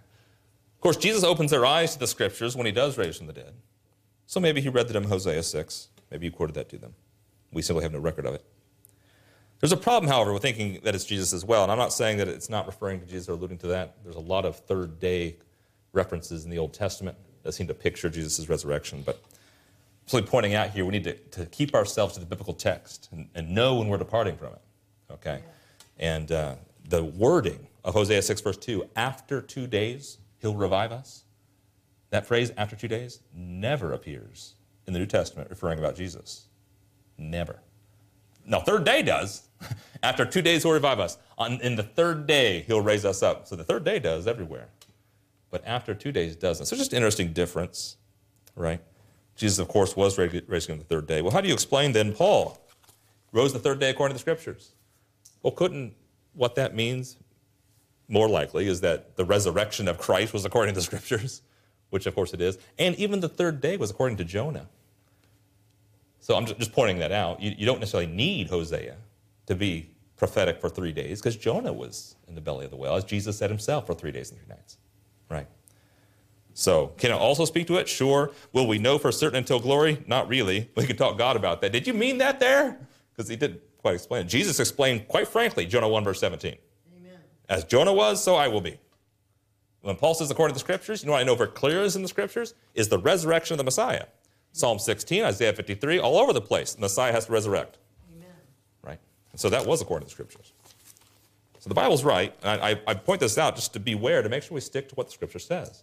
Of course, Jesus opens their eyes to the scriptures when he does raise from the dead. So maybe he read to them Hosea 6. Maybe he quoted that to them. We simply have no record of it. There's a problem, however, with thinking that it's Jesus as well. And I'm not saying that it's not referring to Jesus or alluding to that. There's a lot of third day references in the Old Testament that seem to picture Jesus' resurrection. But I'm simply pointing out here, we need to keep ourselves to the biblical text and know when we're departing from it. Okay? And the wording of Hosea 6, verse 2, after 2 days, he'll revive us. That phrase, after 2 days, never appears in the New Testament referring about Jesus. Never. Now, third day does. After 2 days, he'll revive us. In the third day, he'll raise us up. So the third day does everywhere. But after 2 days, doesn't. So just an interesting difference, right? Jesus, of course, was raised on the third day. Well, how do you explain then Paul rose the third day according to the scriptures? Well, couldn't what that means, more likely, is that the resurrection of Christ was according to the scriptures, which of course it is, and even the third day was according to Jonah. So I'm just pointing that out. You don't necessarily need Hosea to be prophetic for 3 days, because Jonah was in the belly of the whale, as Jesus said himself, for 3 days and 3 nights, right? So can it also speak to it? Sure. Will we know for certain until glory? Not really. We could talk God about that. Did you mean that there? Because he didn't quite explain it. Jesus explained quite frankly, Jonah 1, verse 17. Amen. As Jonah was, so I will be. When Paul says according to the scriptures, you know what I know for clear is in the scriptures? Is the resurrection of the Messiah. Psalm 16, Isaiah 53, all over the place. The Messiah has to resurrect. Amen. Right? And so that was according to the scriptures. So the Bible's right. And I point this out just to beware, to make sure we stick to what the scripture says.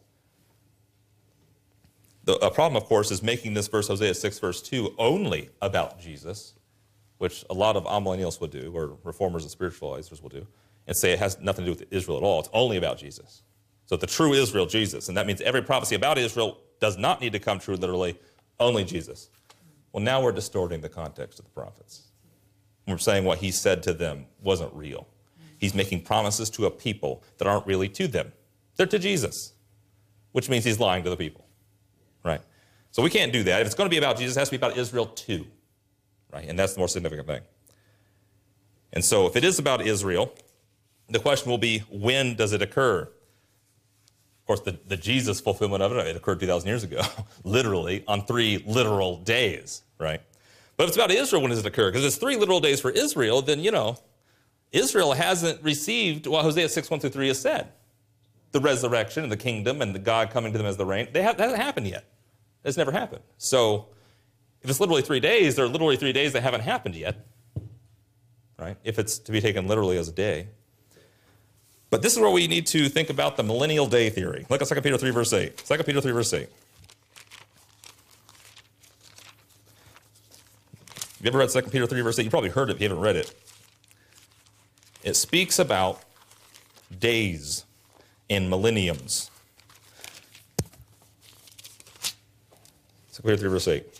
A problem, of course, is making this verse, Hosea 6, verse 2, only about Jesus, which a lot of amillennials will do, or reformers and spiritualizers will do, and say it has nothing to do with Israel at all. It's only about Jesus. So the true Israel, Jesus. And that means every prophecy about Israel does not need to come true literally, only Jesus. Well, now we're distorting the context of the prophets. We're saying what he said to them wasn't real. He's making promises to a people that aren't really to them. They're to Jesus, which means he's lying to the people. Right? So we can't do that. If it's going to be about Jesus, it has to be about Israel too. Right? And that's the more significant thing. And so if it is about Israel, the question will be, when does it occur? Of course, the Jesus fulfillment of it occurred 2,000 years ago, literally, on 3 literal days. Right? But if it's about Israel, when does it occur? Because it's 3 literal days for Israel, then, Israel hasn't received what Hosea 6, 1 through 3 has said. The resurrection and the kingdom and the God coming to them as the reign. That hasn't happened yet. It's never happened. So if it's literally 3 days, there are literally 3 days that haven't happened yet. Right? If it's to be taken literally as a day. But this is where we need to think about the millennial day theory. Look at 2 Peter 3, verse 8. 2 Peter 3, verse 8. Have you ever read 2 Peter 3, verse 8? You probably heard it if you haven't read it. It speaks about days and millenniums. 2 Peter 3, verse 8.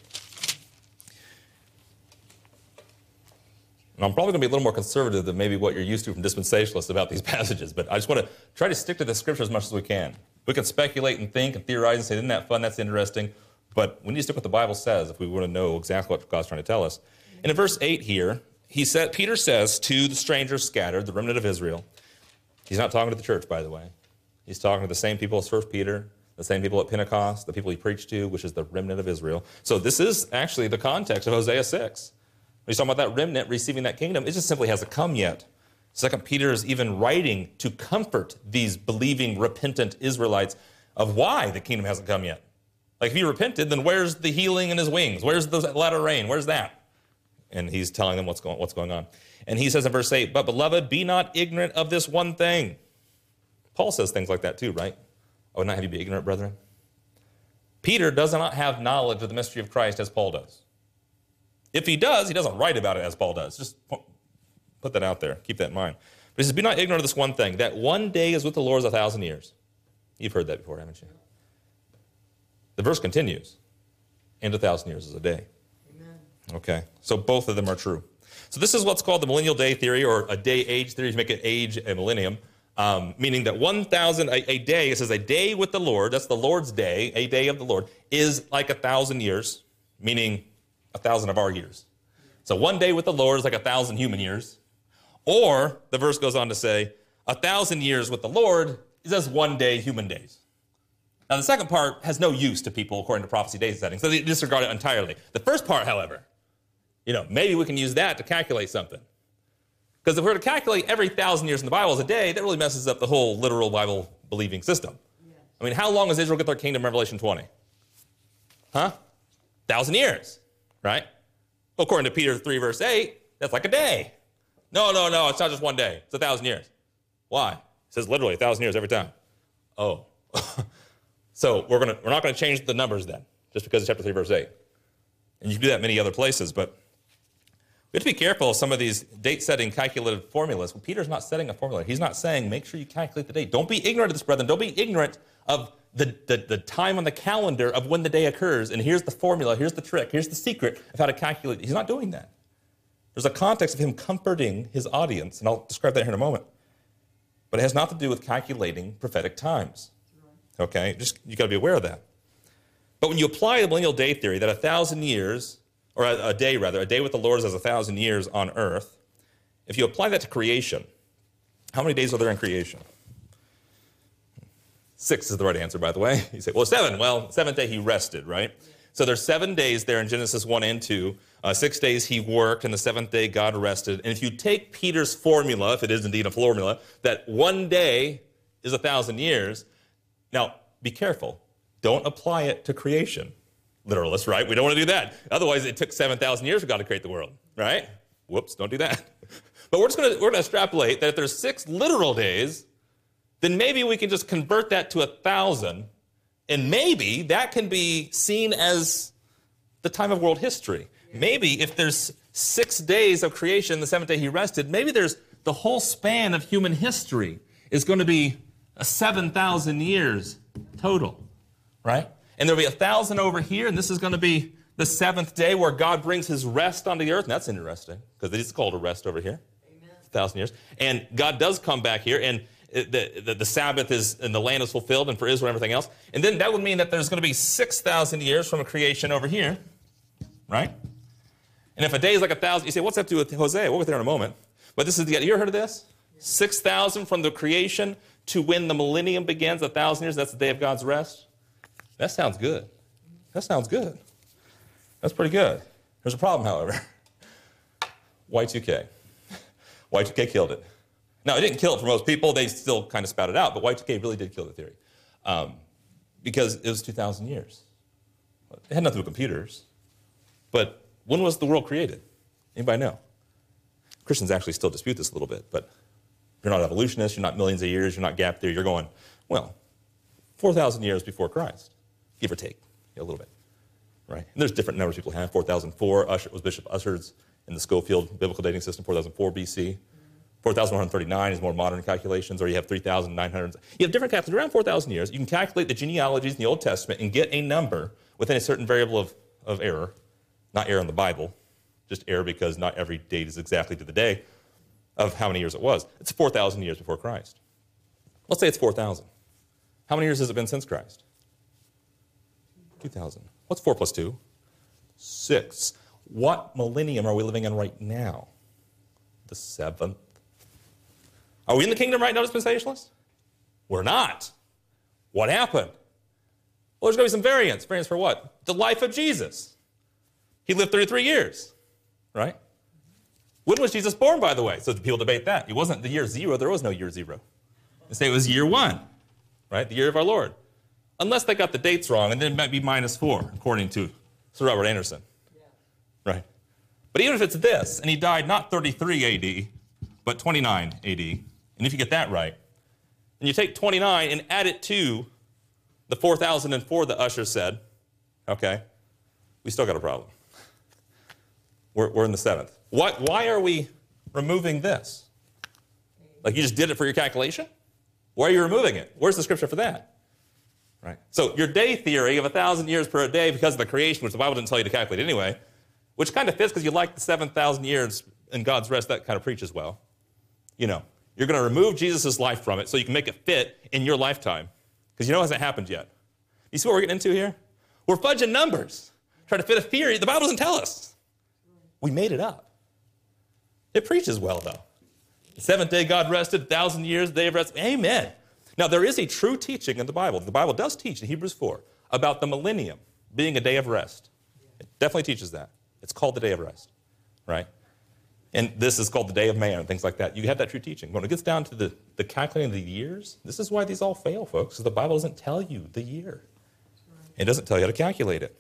And I'm probably going to be a little more conservative than maybe what you're used to from dispensationalists about these passages, but I just want to try to stick to the scripture as much as we can. We can speculate and think and theorize and say, isn't that fun, that's interesting, but we need to stick with what the Bible says if we want to know exactly what God's trying to tell us. And in verse 8 here, Peter says to the strangers scattered, the remnant of Israel, he's not talking to the church, by the way. He's talking to the same people as 1 Peter, the same people at Pentecost, the people he preached to, which is the remnant of Israel. So this is actually the context of Hosea 6. When he's talking about that remnant receiving that kingdom, it just simply hasn't come yet. 2 Peter is even writing to comfort these believing, repentant Israelites of why the kingdom hasn't come yet. Like, if he repented, then where's the healing in his wings? Where's the latter rain? Where's that? And he's telling them what's going on. And he says in verse 8, but beloved, be not ignorant of this one thing. Paul says things like that too, right? I would not have you be ignorant, brethren. Peter does not have knowledge of the mystery of Christ as Paul does. If he does, he doesn't write about it as Paul does. Just put that out there. Keep that in mind. But he says, be not ignorant of this one thing, that one day is with the Lord as 1,000 years. You've heard that before, haven't you? The verse continues, and 1,000 years is a day. Amen. Okay, so both of them are true. So this is what's called the millennial day theory, or a day-age theory, to make it age a millennium, meaning that 1,000, a day, it says a day with the Lord, that's the Lord's day, a day of the Lord, is like 1,000 years, meaning 1,000 of our years. So one day with the Lord is like 1,000 human years. Or, the verse goes on to say, 1,000 years with the Lord is as one day human days. Now, the second part has no use to people according to prophecy day setting, so they disregard it entirely. The first part, however, maybe we can use that to calculate something. Because if we're to calculate every 1,000 years in the Bible as a day, that really messes up the whole literal Bible-believing system. Yes. I mean, how long does Israel get their kingdom, Revelation 20? 1,000 years, right? Well, according to Peter 3, verse 8, that's like a day. No, it's not just one day. It's 1,000 years. Why? It says literally 1,000 years every time. Oh. So we're not going to change the numbers then, just because it's chapter 3, verse 8. And you can do that in many other places, but we have to be careful of some of these date-setting calculated formulas. Well, Peter's not setting a formula. He's not saying, make sure you calculate the date. Don't be ignorant of this, brethren. Don't be ignorant of the time on the calendar of when the day occurs, and here's the formula, here's the trick, here's the secret of how to calculate. He's not doing that. There's a context of him comforting his audience, and I'll describe that here in a moment. But it has nothing to do with calculating prophetic times. Okay? You got to be aware of that. But when you apply the millennial day theory that 1,000 years, or a day with the Lord is as 1,000 years on earth, if you apply that to creation, how many days are there in creation? 6 is the right answer, by the way. You say, well, 7. Well, seventh day he rested, right? So there's 7 days there in Genesis 1 and 2. 6 days he worked, and the 7th day God rested. And if you take Peter's formula, if it is indeed a formula, that one day is 1,000 years, now be careful. Don't apply it to creation. Literalists, right? We don't want to do that. Otherwise, it took 7,000 years for God to create the world, right? Whoops, don't do that. But we're going to extrapolate that if there's 6 literal days, then maybe we can just convert that to 1,000, and maybe that can be seen as the time of world history. Maybe if there's 6 days of creation, the 7th day he rested, maybe there's the whole span of human history is going to be 7,000 years total, right? And there'll be 1,000 over here, and this is going to be the 7th day where God brings his rest on the earth. And that's interesting, because it is called a rest over here. Amen. 1,000 years. And God does come back here, and the Sabbath is, and the land is fulfilled, and for Israel and everything else. And then that would mean that there's going to be 6,000 years from a creation over here, right? And if a day is like 1,000, you say, what's that to do with Hosea? We'll get there in a moment. But this is, you ever heard of this? 6,000 from the creation to when the millennium begins, 1,000 years, that's the day of God's rest. That sounds good. That sounds good. That's pretty good. There's a problem, however. Y2K. Y2K killed it. Now, it didn't kill it for most people. They still kind of spat it out, but Y2K really did kill the theory because it was 2,000 years. It had nothing to do with computers. But when was the world created? Anybody know? Christians actually still dispute this a little bit, but you're not evolutionists, you're not millions of years, you're not gap theory. You're going, well, 4,000 years before Christ, give or take a little bit, right? And there's different numbers people have. 4004 was Bishop Ussher's in the Schofield Biblical Dating System, 4004 BC. 4,139 is more modern calculations, or you have 3,900. You have different calculations around 4,000 years. You can calculate the genealogies in the Old Testament and get a number within a certain variable of error. Not error in the Bible, just error because not every date is exactly to the day of how many years it was. It's 4,000 years before Christ. Let's say it's 4,000. How many years has it been since Christ? 2,000. What's 4 plus 2? 6. What millennium are we living in right now? The 7th. Are we in the kingdom right now, dispensationalists? We're not. What happened? Well, there's going to be some variance. Variance for what? The life of Jesus. He lived 33 years, right? When was Jesus born, by the way? So people debate that. It wasn't the year 0. There was no year 0. They say it was year 1, right? The year of our Lord. Unless they got the dates wrong, and then it might be -4, according to Sir Robert Anderson, right? But even if it's this, and he died not 33 A.D., but 29 A.D., and if you get that right, and you take 29 and add it to the 4,004 that Usher said, okay, we still got a problem. We're in the 7th. Why are we removing this? Like you just did it for your calculation? Why are you removing it? Where's the scripture for that? Right? So your day theory of 1,000 years per day because of the creation, which the Bible didn't tell you to calculate anyway, which kind of fits because you like the 7,000 years in God's rest, that kind of preaches well. You know, you're going to remove Jesus' life from it so you can make it fit in your lifetime. Because you know it hasn't happened yet. You see what we're getting into here? We're fudging numbers, trying to fit a theory. The Bible doesn't tell us. We made it up. It preaches well, though. The seventh day God rested, 1,000 years, the day of rest. Amen. Now, there is a true teaching in the Bible. The Bible does teach in Hebrews 4 about the millennium being a day of rest. It definitely teaches that. It's called the day of rest, right? And this is called the day of man and things like that. You have that true teaching. When it gets down to the calculating of the years, this is why these all fail, folks, because the Bible doesn't tell you the year. It doesn't tell you how to calculate it.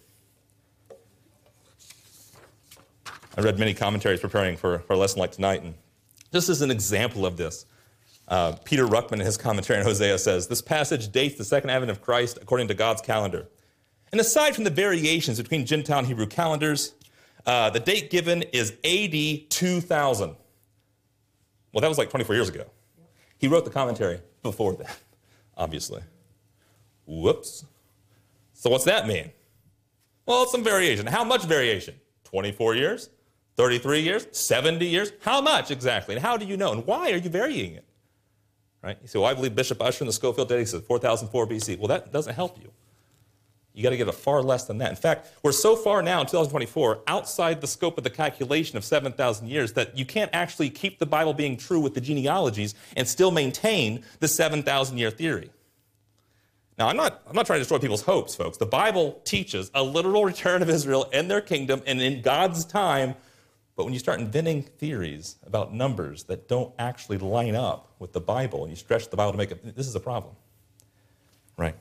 I read many commentaries preparing for a lesson like tonight, and this is an example of this. Peter Ruckman, in his commentary on Hosea, says, this passage dates the second advent of Christ according to God's calendar. And aside from the variations between Gentile and Hebrew calendars, the date given is AD 2000. Well, that was like 24 years ago. He wrote the commentary before that, obviously. Whoops. So what's that mean? Well, some variation. How much variation? 24 years? 33 years? 70 years? How much exactly? And how do you know? And why are you varying it? Right? You say, well, I believe Bishop Ussher in the Scofield date says 4004 BC. Well, that doesn't help you. You got to get a far less than that. In fact, we're so far now in 2024 outside the scope of the calculation of 7,000 years that you can't actually keep the Bible being true with the genealogies and still maintain the 7,000-year theory. Now, I'm not trying to destroy people's hopes, folks. The Bible teaches a literal return of Israel and their kingdom and in God's time. But when you start inventing theories about numbers that don't actually line up with the Bible and you stretch the Bible to make it, this is a problem. Right?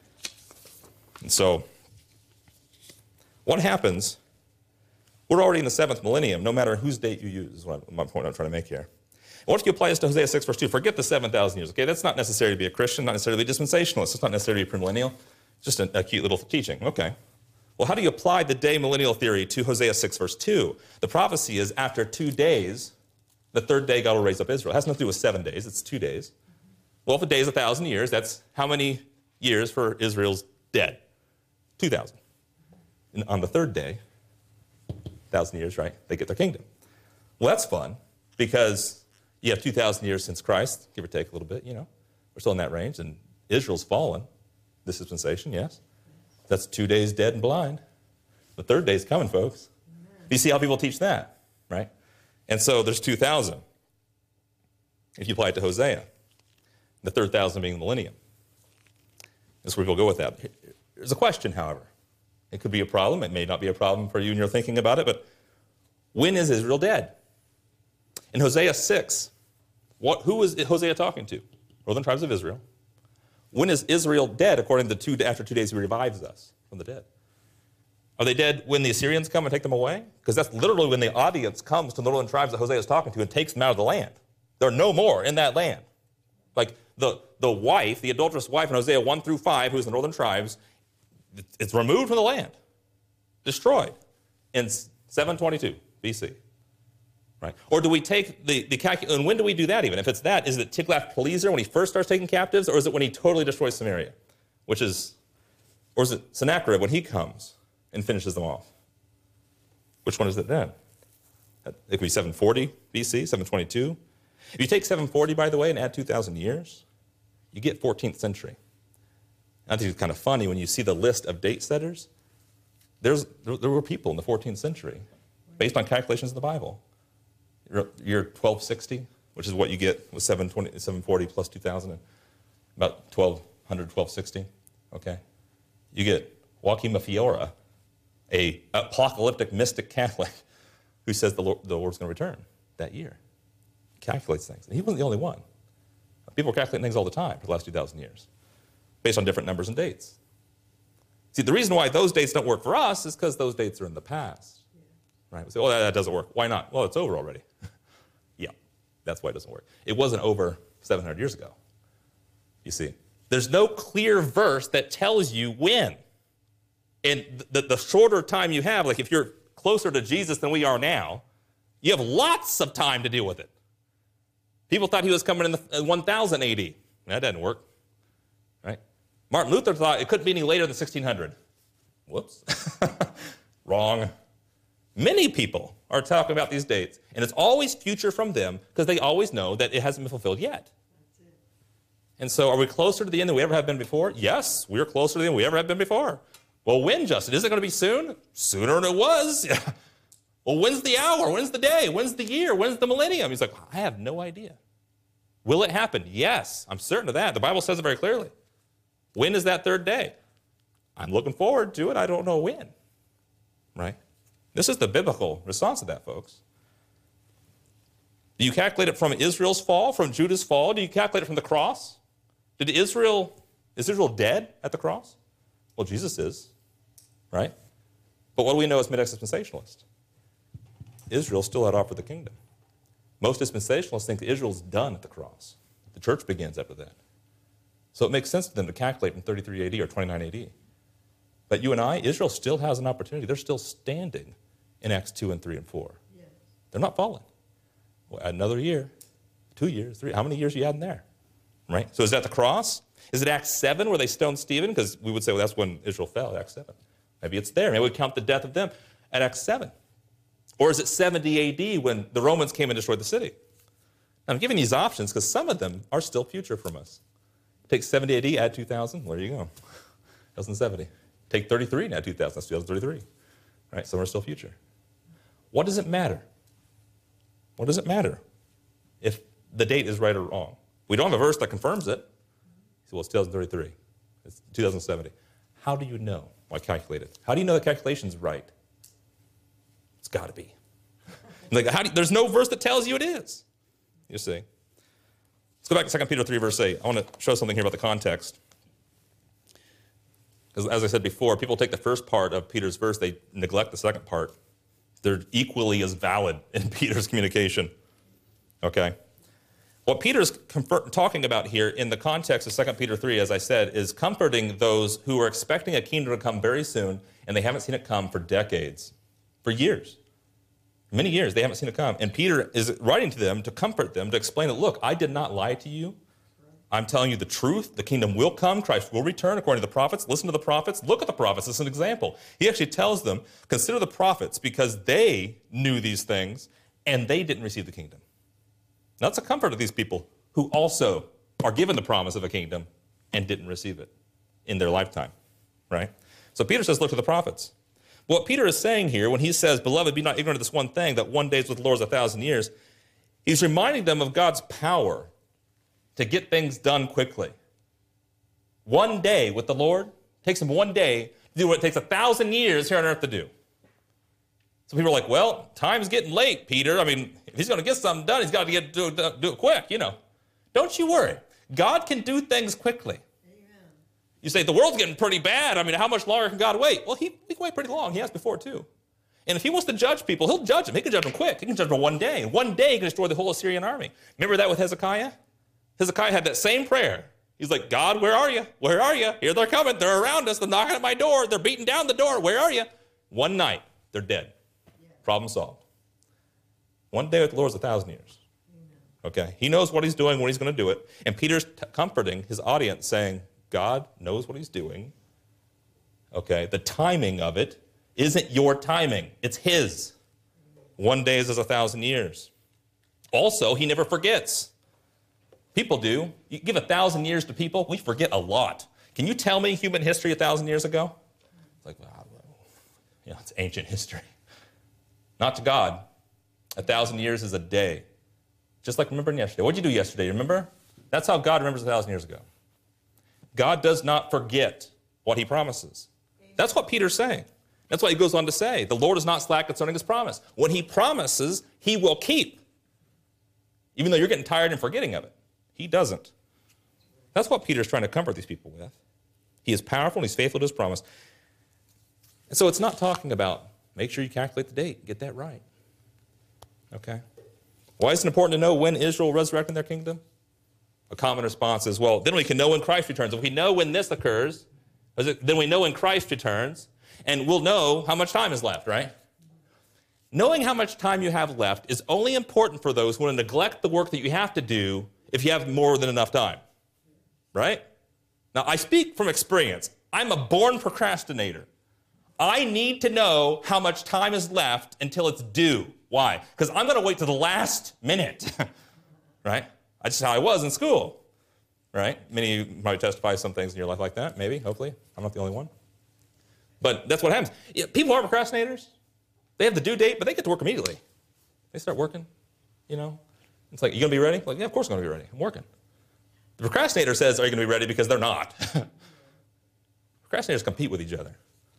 And so, what happens? We're already in the 7th millennium, no matter whose date you use, is my point I'm trying to make here. What if you apply this to Hosea 6, verse 2? Forget the 7,000 years, okay? That's not necessary to be a Christian, not necessarily to be dispensationalist. It's not necessary to be premillennial. It's just a cute little teaching. Okay. Well, how do you apply the day millennial theory to Hosea 6, verse 2? The prophecy is after 2 days, the third day God will raise up Israel. It has nothing to do with 7 days. It's 2 days. Well, if a day is 1,000 years, that's how many years for Israel's dead? 2,000. And on the third day, 1,000 years, right, they get their kingdom. Well, that's fun because you have 2,000 years since Christ, give or take a little bit, you know. We're still in that range, and Israel's fallen. This dispensation, yes. That's 2 days dead and blind. The third day is coming, folks. You see how people teach that, right? And so there's 2,000. If you apply it to Hosea, the third 1,000 being the millennium. That's where people go with that. There's a question, however. It could be a problem. It may not be a problem for you and you're thinking about it, but when is Israel dead? In Hosea 6, who is Hosea talking to? Northern tribes of Israel. When is Israel dead, according to after 2 days he revives us from the dead? Are they dead when the Assyrians come and take them away? Because that's literally when the audience comes to the northern tribes that Hosea is talking to and takes them out of the land. They're no more in that land. Like the wife, the adulterous wife in Hosea 1 through 5, who's the northern tribes, it's removed from the land, destroyed in 722 BC. Right? Or do we take the calculation, and when do we do that even? If it's that, is it Tiglath-Pileser when he first starts taking captives, or is it when he totally destroys Samaria? Or is it Sennacherib when he comes and finishes them off? Which one is it then? It could be 740 BC, 722. If you take 740, by the way, and add 2,000 years, you get 14th century. I think it's kind of funny when you see the list of date setters. There were people in the 14th century, based on calculations in the Bible. Year 1260, which is what you get with 740 plus 2,000, about 1200, 1260, okay? You get Joachim of Fiora, a apocalyptic mystic Catholic who says the Lord's going to return that year. He calculates things. And he wasn't the only one. People were calculating things all the time for the last 2,000 years, based on different numbers and dates. See, the reason why those dates don't work for us is because those dates are in the past. Right? We say, oh, that doesn't work. Why not? Well, it's over already. Yeah, that's why it doesn't work. It wasn't over 700 years ago. You see, there's no clear verse that tells you when. And the shorter time you have, like if you're closer to Jesus than we are now, you have lots of time to deal with it. People thought he was coming in the 1000 AD. That didn't work, right? Martin Luther thought it couldn't be any later than 1600. Whoops. Wrong. Many people are talking about these dates, and it's always future from them because they always know that it hasn't been fulfilled yet. And so are we closer to the end than we ever have been before? Yes, we're closer to the end than we ever have been before. Well, when, Justin? Is it going to be soon? Sooner than it was. Well, when's the hour? When's the day? When's the year? When's the millennium? He's like, I have no idea. Will it happen? Yes, I'm certain of that. The Bible says it very clearly. When is that third day? I'm looking forward to it. I don't know when. Right? This is the biblical response to that, folks. Do you calculate it from Israel's fall, from Judah's fall? Do you calculate it from the cross? Is Israel dead at the cross? Well, Jesus is, right? But what do we know as mid-dispensationalists? Israel still had offered the kingdom. Most dispensationalists think that Israel's done at the cross. The church begins after that. So it makes sense to them to calculate in 33 AD or 29 AD. But you and I, Israel still has an opportunity. They're still standing in Acts 2 and 3 and 4. Yes. They're not falling. Well, another year, 2 years, 3. How many years are you adding there? Right? So is that the cross? Is it Acts 7 where they stoned Stephen? Because we would say, well, that's when Israel fell, Acts 7. Maybe it's there. Maybe we count the death of them at Acts 7. Or is it 70 AD when the Romans came and destroyed the city? Now, I'm giving these options because some of them are still future from us. Take 70 AD, add 2000, there you go. 2070. Take 33 and add 2000, that's 2033. Right? Some are still future. What does it matter? What does it matter if the date is right or wrong? We don't have a verse that confirms it. Well, it's 2033. It's 2070. How do you know? Well, I calculate it. How do you know the calculation's right? It's got to be. There's no verse that tells you it is. You see. Let's go back to 2 Peter 3, verse 8. I want to show something here about the context. Because as I said before, people take the first part of Peter's verse, they neglect the second part. They're equally as valid in Peter's communication. Okay? What Peter's talking about here in the context of 2 Peter 3, as I said, is comforting those who are expecting a kingdom to come very soon, and they haven't seen it come for decades, for years. Many years, they haven't seen it come. And Peter is writing to them to comfort them, to explain that, look, I did not lie to you. I'm telling you the truth. The kingdom will come. Christ will return according to the prophets. Listen to the prophets. Look at the prophets. This is an example. He actually tells them, consider the prophets because they knew these things and they didn't receive the kingdom. Now, that's a comfort of these people who also are given the promise of a kingdom and didn't receive it in their lifetime, right? So Peter says, look to the prophets. What Peter is saying here when he says, beloved, be not ignorant of this one thing, that one day is with the Lord is 1,000 years, he's reminding them of God's power to get things done quickly. One day with the Lord takes him one day to do what it takes 1,000 years here on earth to do. So people are like, well, time's getting late, Peter. I mean, if he's going to get something done, he's got to do it quick, you know. Don't you worry. God can do things quickly. Amen. You say, the world's getting pretty bad. I mean, how much longer can God wait? Well, he can wait pretty long. He has before, too. And if he wants to judge people, he'll judge them. He can judge them quick. He can judge them one day. In one day, he can destroy the whole Assyrian army. Remember that with Hezekiah? Hezekiah had that same prayer. He's like, God, where are you? Where are you? Here they're coming. They're around us. They're knocking at my door. They're beating down the door. Where are you? One night, they're dead. Problem solved. One day with the Lord is 1,000 years. Okay? He knows what he's doing when he's going to do it. And Peter's comforting his audience saying, God knows what he's doing. Okay? The timing of it isn't your timing. It's his. One day is as 1,000 years. Also, he never forgets. People do. You give 1,000 years to people, we forget a lot. Can you tell me human history 1,000 years ago? It's like, wow, it's ancient history. Not to God. 1,000 years is a day. Just like remembering yesterday. What did you do yesterday? Remember? That's how God remembers 1,000 years ago. God does not forget what he promises. That's what Peter's saying. That's what he goes on to say. The Lord is not slack concerning his promise. When he promises, he will keep. Even though you're getting tired and forgetting of it. He doesn't. That's what Peter's trying to comfort these people with. He is powerful and he's faithful to his promise. And so it's not talking about make sure you calculate the date. Get that right. Okay? Why is it important to know when Israel will resurrect in their kingdom? A common response is, well, then we can know when Christ returns. If we know when this occurs, then we know when Christ returns, and we'll know how much time is left, right? Knowing how much time you have left is only important for those who want to neglect the work that you have to do if you have more than enough time, right? Now, I speak from experience. I'm a born procrastinator. I need to know how much time is left until it's due. Why? Because I'm going to wait to the last minute, right? That's just how I was in school, right? Many of you probably testify some things in your life like that, maybe, hopefully. I'm not the only one. But that's what happens. Yeah, people are procrastinators. They have the due date, but they get to work immediately. They start working, you know. It's like, you going to be ready? Like, yeah, of course I'm going to be ready. I'm working. The procrastinator says, are you going to be ready? Because they're not. Procrastinators compete with each other.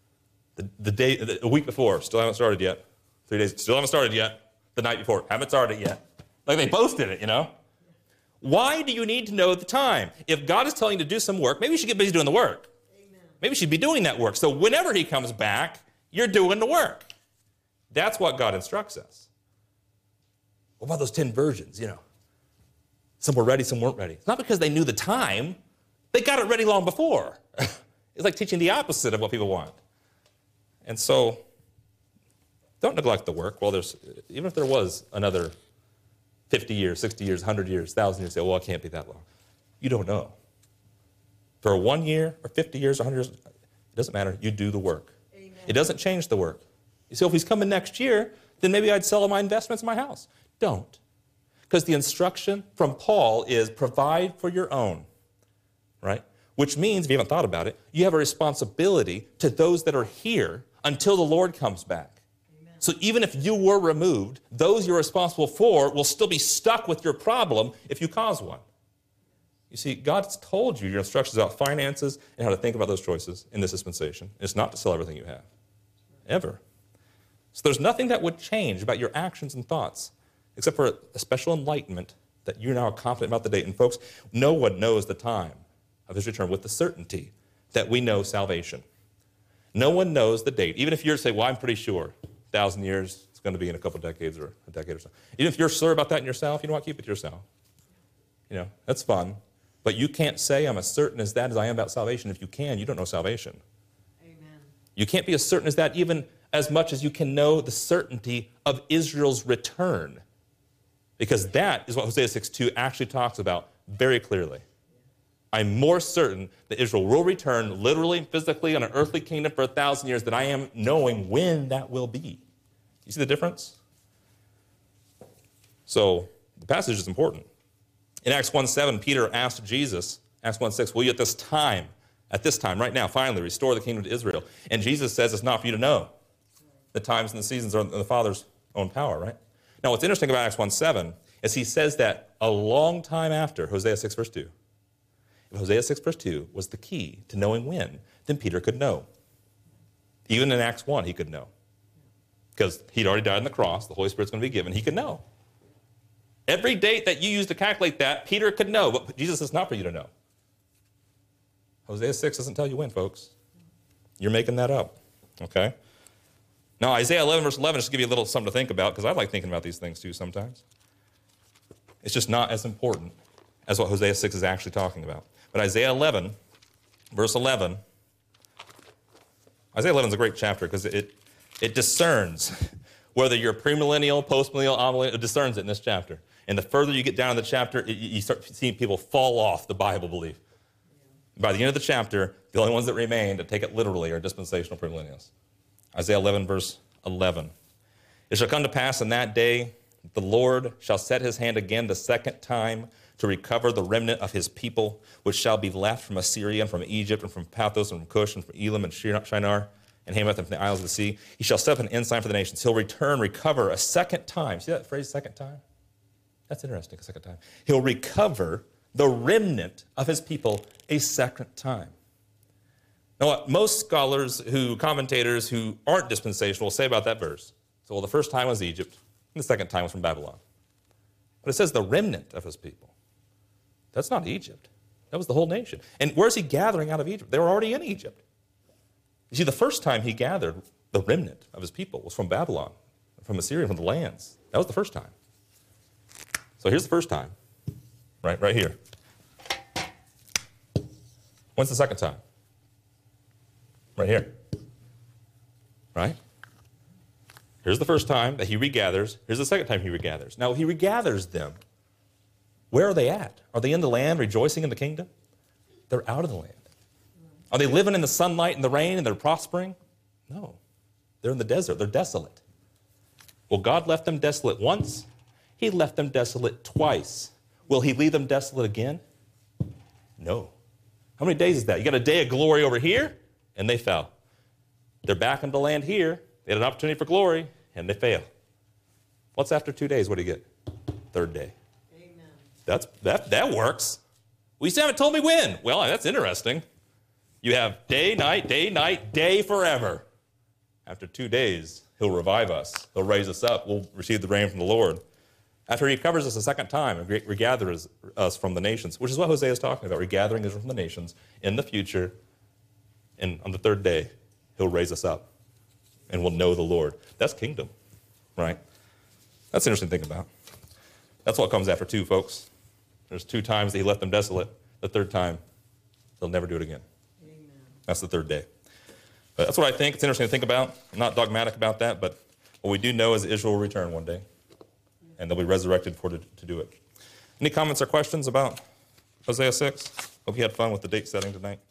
A week before, still haven't started yet. 3 days, still haven't started yet. The night before, haven't started yet. Like, they both did it, you know. Why do you need to know the time? If God is telling you to do some work, maybe you should get busy doing the work. Amen. Maybe you should be doing that work. So whenever he comes back, you're doing the work. That's what God instructs us. What about those 10 virgins, you know? Some were ready, some weren't ready. It's not because they knew the time. They got it ready long before. It's like teaching the opposite of what people want. And so, don't neglect the work. Well, even if there was another 50 years, 60 years, 100 years, 1,000 years, say, well, it can't be that long. You don't know. For 1 year or 50 years or 100 years, it doesn't matter. You do the work. Amen. It doesn't change the work. You say, if he's coming next year, then maybe I'd sell my investments in my house. Don't. Because the instruction from Paul is provide for your own, right? Which means, if you haven't thought about it, you have a responsibility to those that are here until the Lord comes back. Amen. So even if you were removed, those you're responsible for will still be stuck with your problem if you cause one. You see, God's told you your instructions about finances and how to think about those choices in this dispensation. It's not to sell everything you have, ever. So there's nothing that would change about your actions and thoughts except for a special enlightenment that you're now confident about the date. And folks, no one knows the time of his return with the certainty that we know salvation. No one knows the date. Even if you're to say, well, I'm pretty sure 1,000 years, it's going to be in a couple decades or a decade or so. Even if you're sure about that in yourself, you know what? Keep it to yourself. You know, that's fun. But you can't say I'm as certain as that as I am about salvation. If you can, you don't know salvation. Amen. You can't be as certain as that even as much as you can know the certainty of Israel's return. Because that is what Hosea 6:2 actually talks about very clearly. I'm more certain that Israel will return literally and physically on an earthly kingdom for 1,000 years than I am knowing when that will be. You see the difference? So the passage is important. In Acts 1:7, Peter asked Jesus, Acts 1:6, will you at this time, right now, finally restore the kingdom to Israel? And Jesus says it's not for you to know. The times and the seasons are in the Father's own power, right? Now, what's interesting about Acts 1:7 is he says that a long time after Hosea 6, verse 2. If Hosea 6, verse 2 was the key to knowing when, then Peter could know. Even in Acts 1, he could know. Because he'd already died on the cross, the Holy Spirit's going to be given, he could know. Every date that you use to calculate that, Peter could know, but Jesus is not for you to know. Hosea 6 doesn't tell you when, folks. You're making that up, okay? Now, Isaiah 11, verse 11, just to give you a little something to think about, because I like thinking about these things too sometimes. It's just not as important as what Hosea 6 is actually talking about. But Isaiah 11, verse 11, Isaiah 11 is a great chapter because it discerns whether you're premillennial, postmillennial, amillennial, it discerns it in this chapter. And the further you get down in the chapter, you start seeing people fall off the Bible belief. By the end of the chapter, the only ones that remain that take it literally are dispensational premillennials. Isaiah 11, verse 11. It shall come to pass in that day, the Lord shall set his hand again the second time to recover the remnant of his people, which shall be left from Assyria and from Egypt and from Pathros and from Cush and from Elam and Shinar and Hamath and from the isles of the sea. He shall set up an ensign for the nations. He'll return, recover a second time. See that phrase, second time? That's interesting, a second time. He'll recover the remnant of his people a second time. Now, what most scholars, commentators who aren't dispensational will say about that verse, so, well, the first time was Egypt, and the second time was from Babylon. But it says the remnant of his people. That's not Egypt. That was the whole nation. And where's he gathering out of Egypt? They were already in Egypt. You see, the first time he gathered the remnant of his people was from Babylon, from Assyria, from the lands. That was the first time. So here's the first time, right here. When's the second time? Right here. Right? Here's the first time that he regathers. Here's the second time he regathers. Now, he regathers them. Where are they at? Are they in the land rejoicing in the kingdom? They're out of the land. Are they living in the sunlight and the rain and they're prospering? No. They're in the desert. They're desolate. Well, God left them desolate once. He left them desolate twice. Will he leave them desolate again? No. How many days is that? You got a day of glory over here, and they fell. They're back in the land here. They had an opportunity for glory, and they fail. What's after 2 days? What do you get? Third day. Amen. That works. Well, you still haven't told me when. Well, that's interesting. You have day, night, day forever. After 2 days, he'll revive us. He'll raise us up. We'll receive the rain from the Lord. After he covers us a second time and regathers us from the nations, which is what Hosea is talking about, regathering Israel from the nations in the future, and on the third day, he'll raise us up, and we'll know the Lord. That's kingdom, right? That's interesting to think about. That's what comes after 2, folks. There's 2 times that he left them desolate. The third time, he'll never do it again. Amen. That's the third day. But that's what I think. It's interesting to think about. I'm not dogmatic about that, but what we do know is Israel will return one day, and they'll be resurrected to do it. Any comments or questions about Hosea 6? Hope you had fun with the date setting tonight.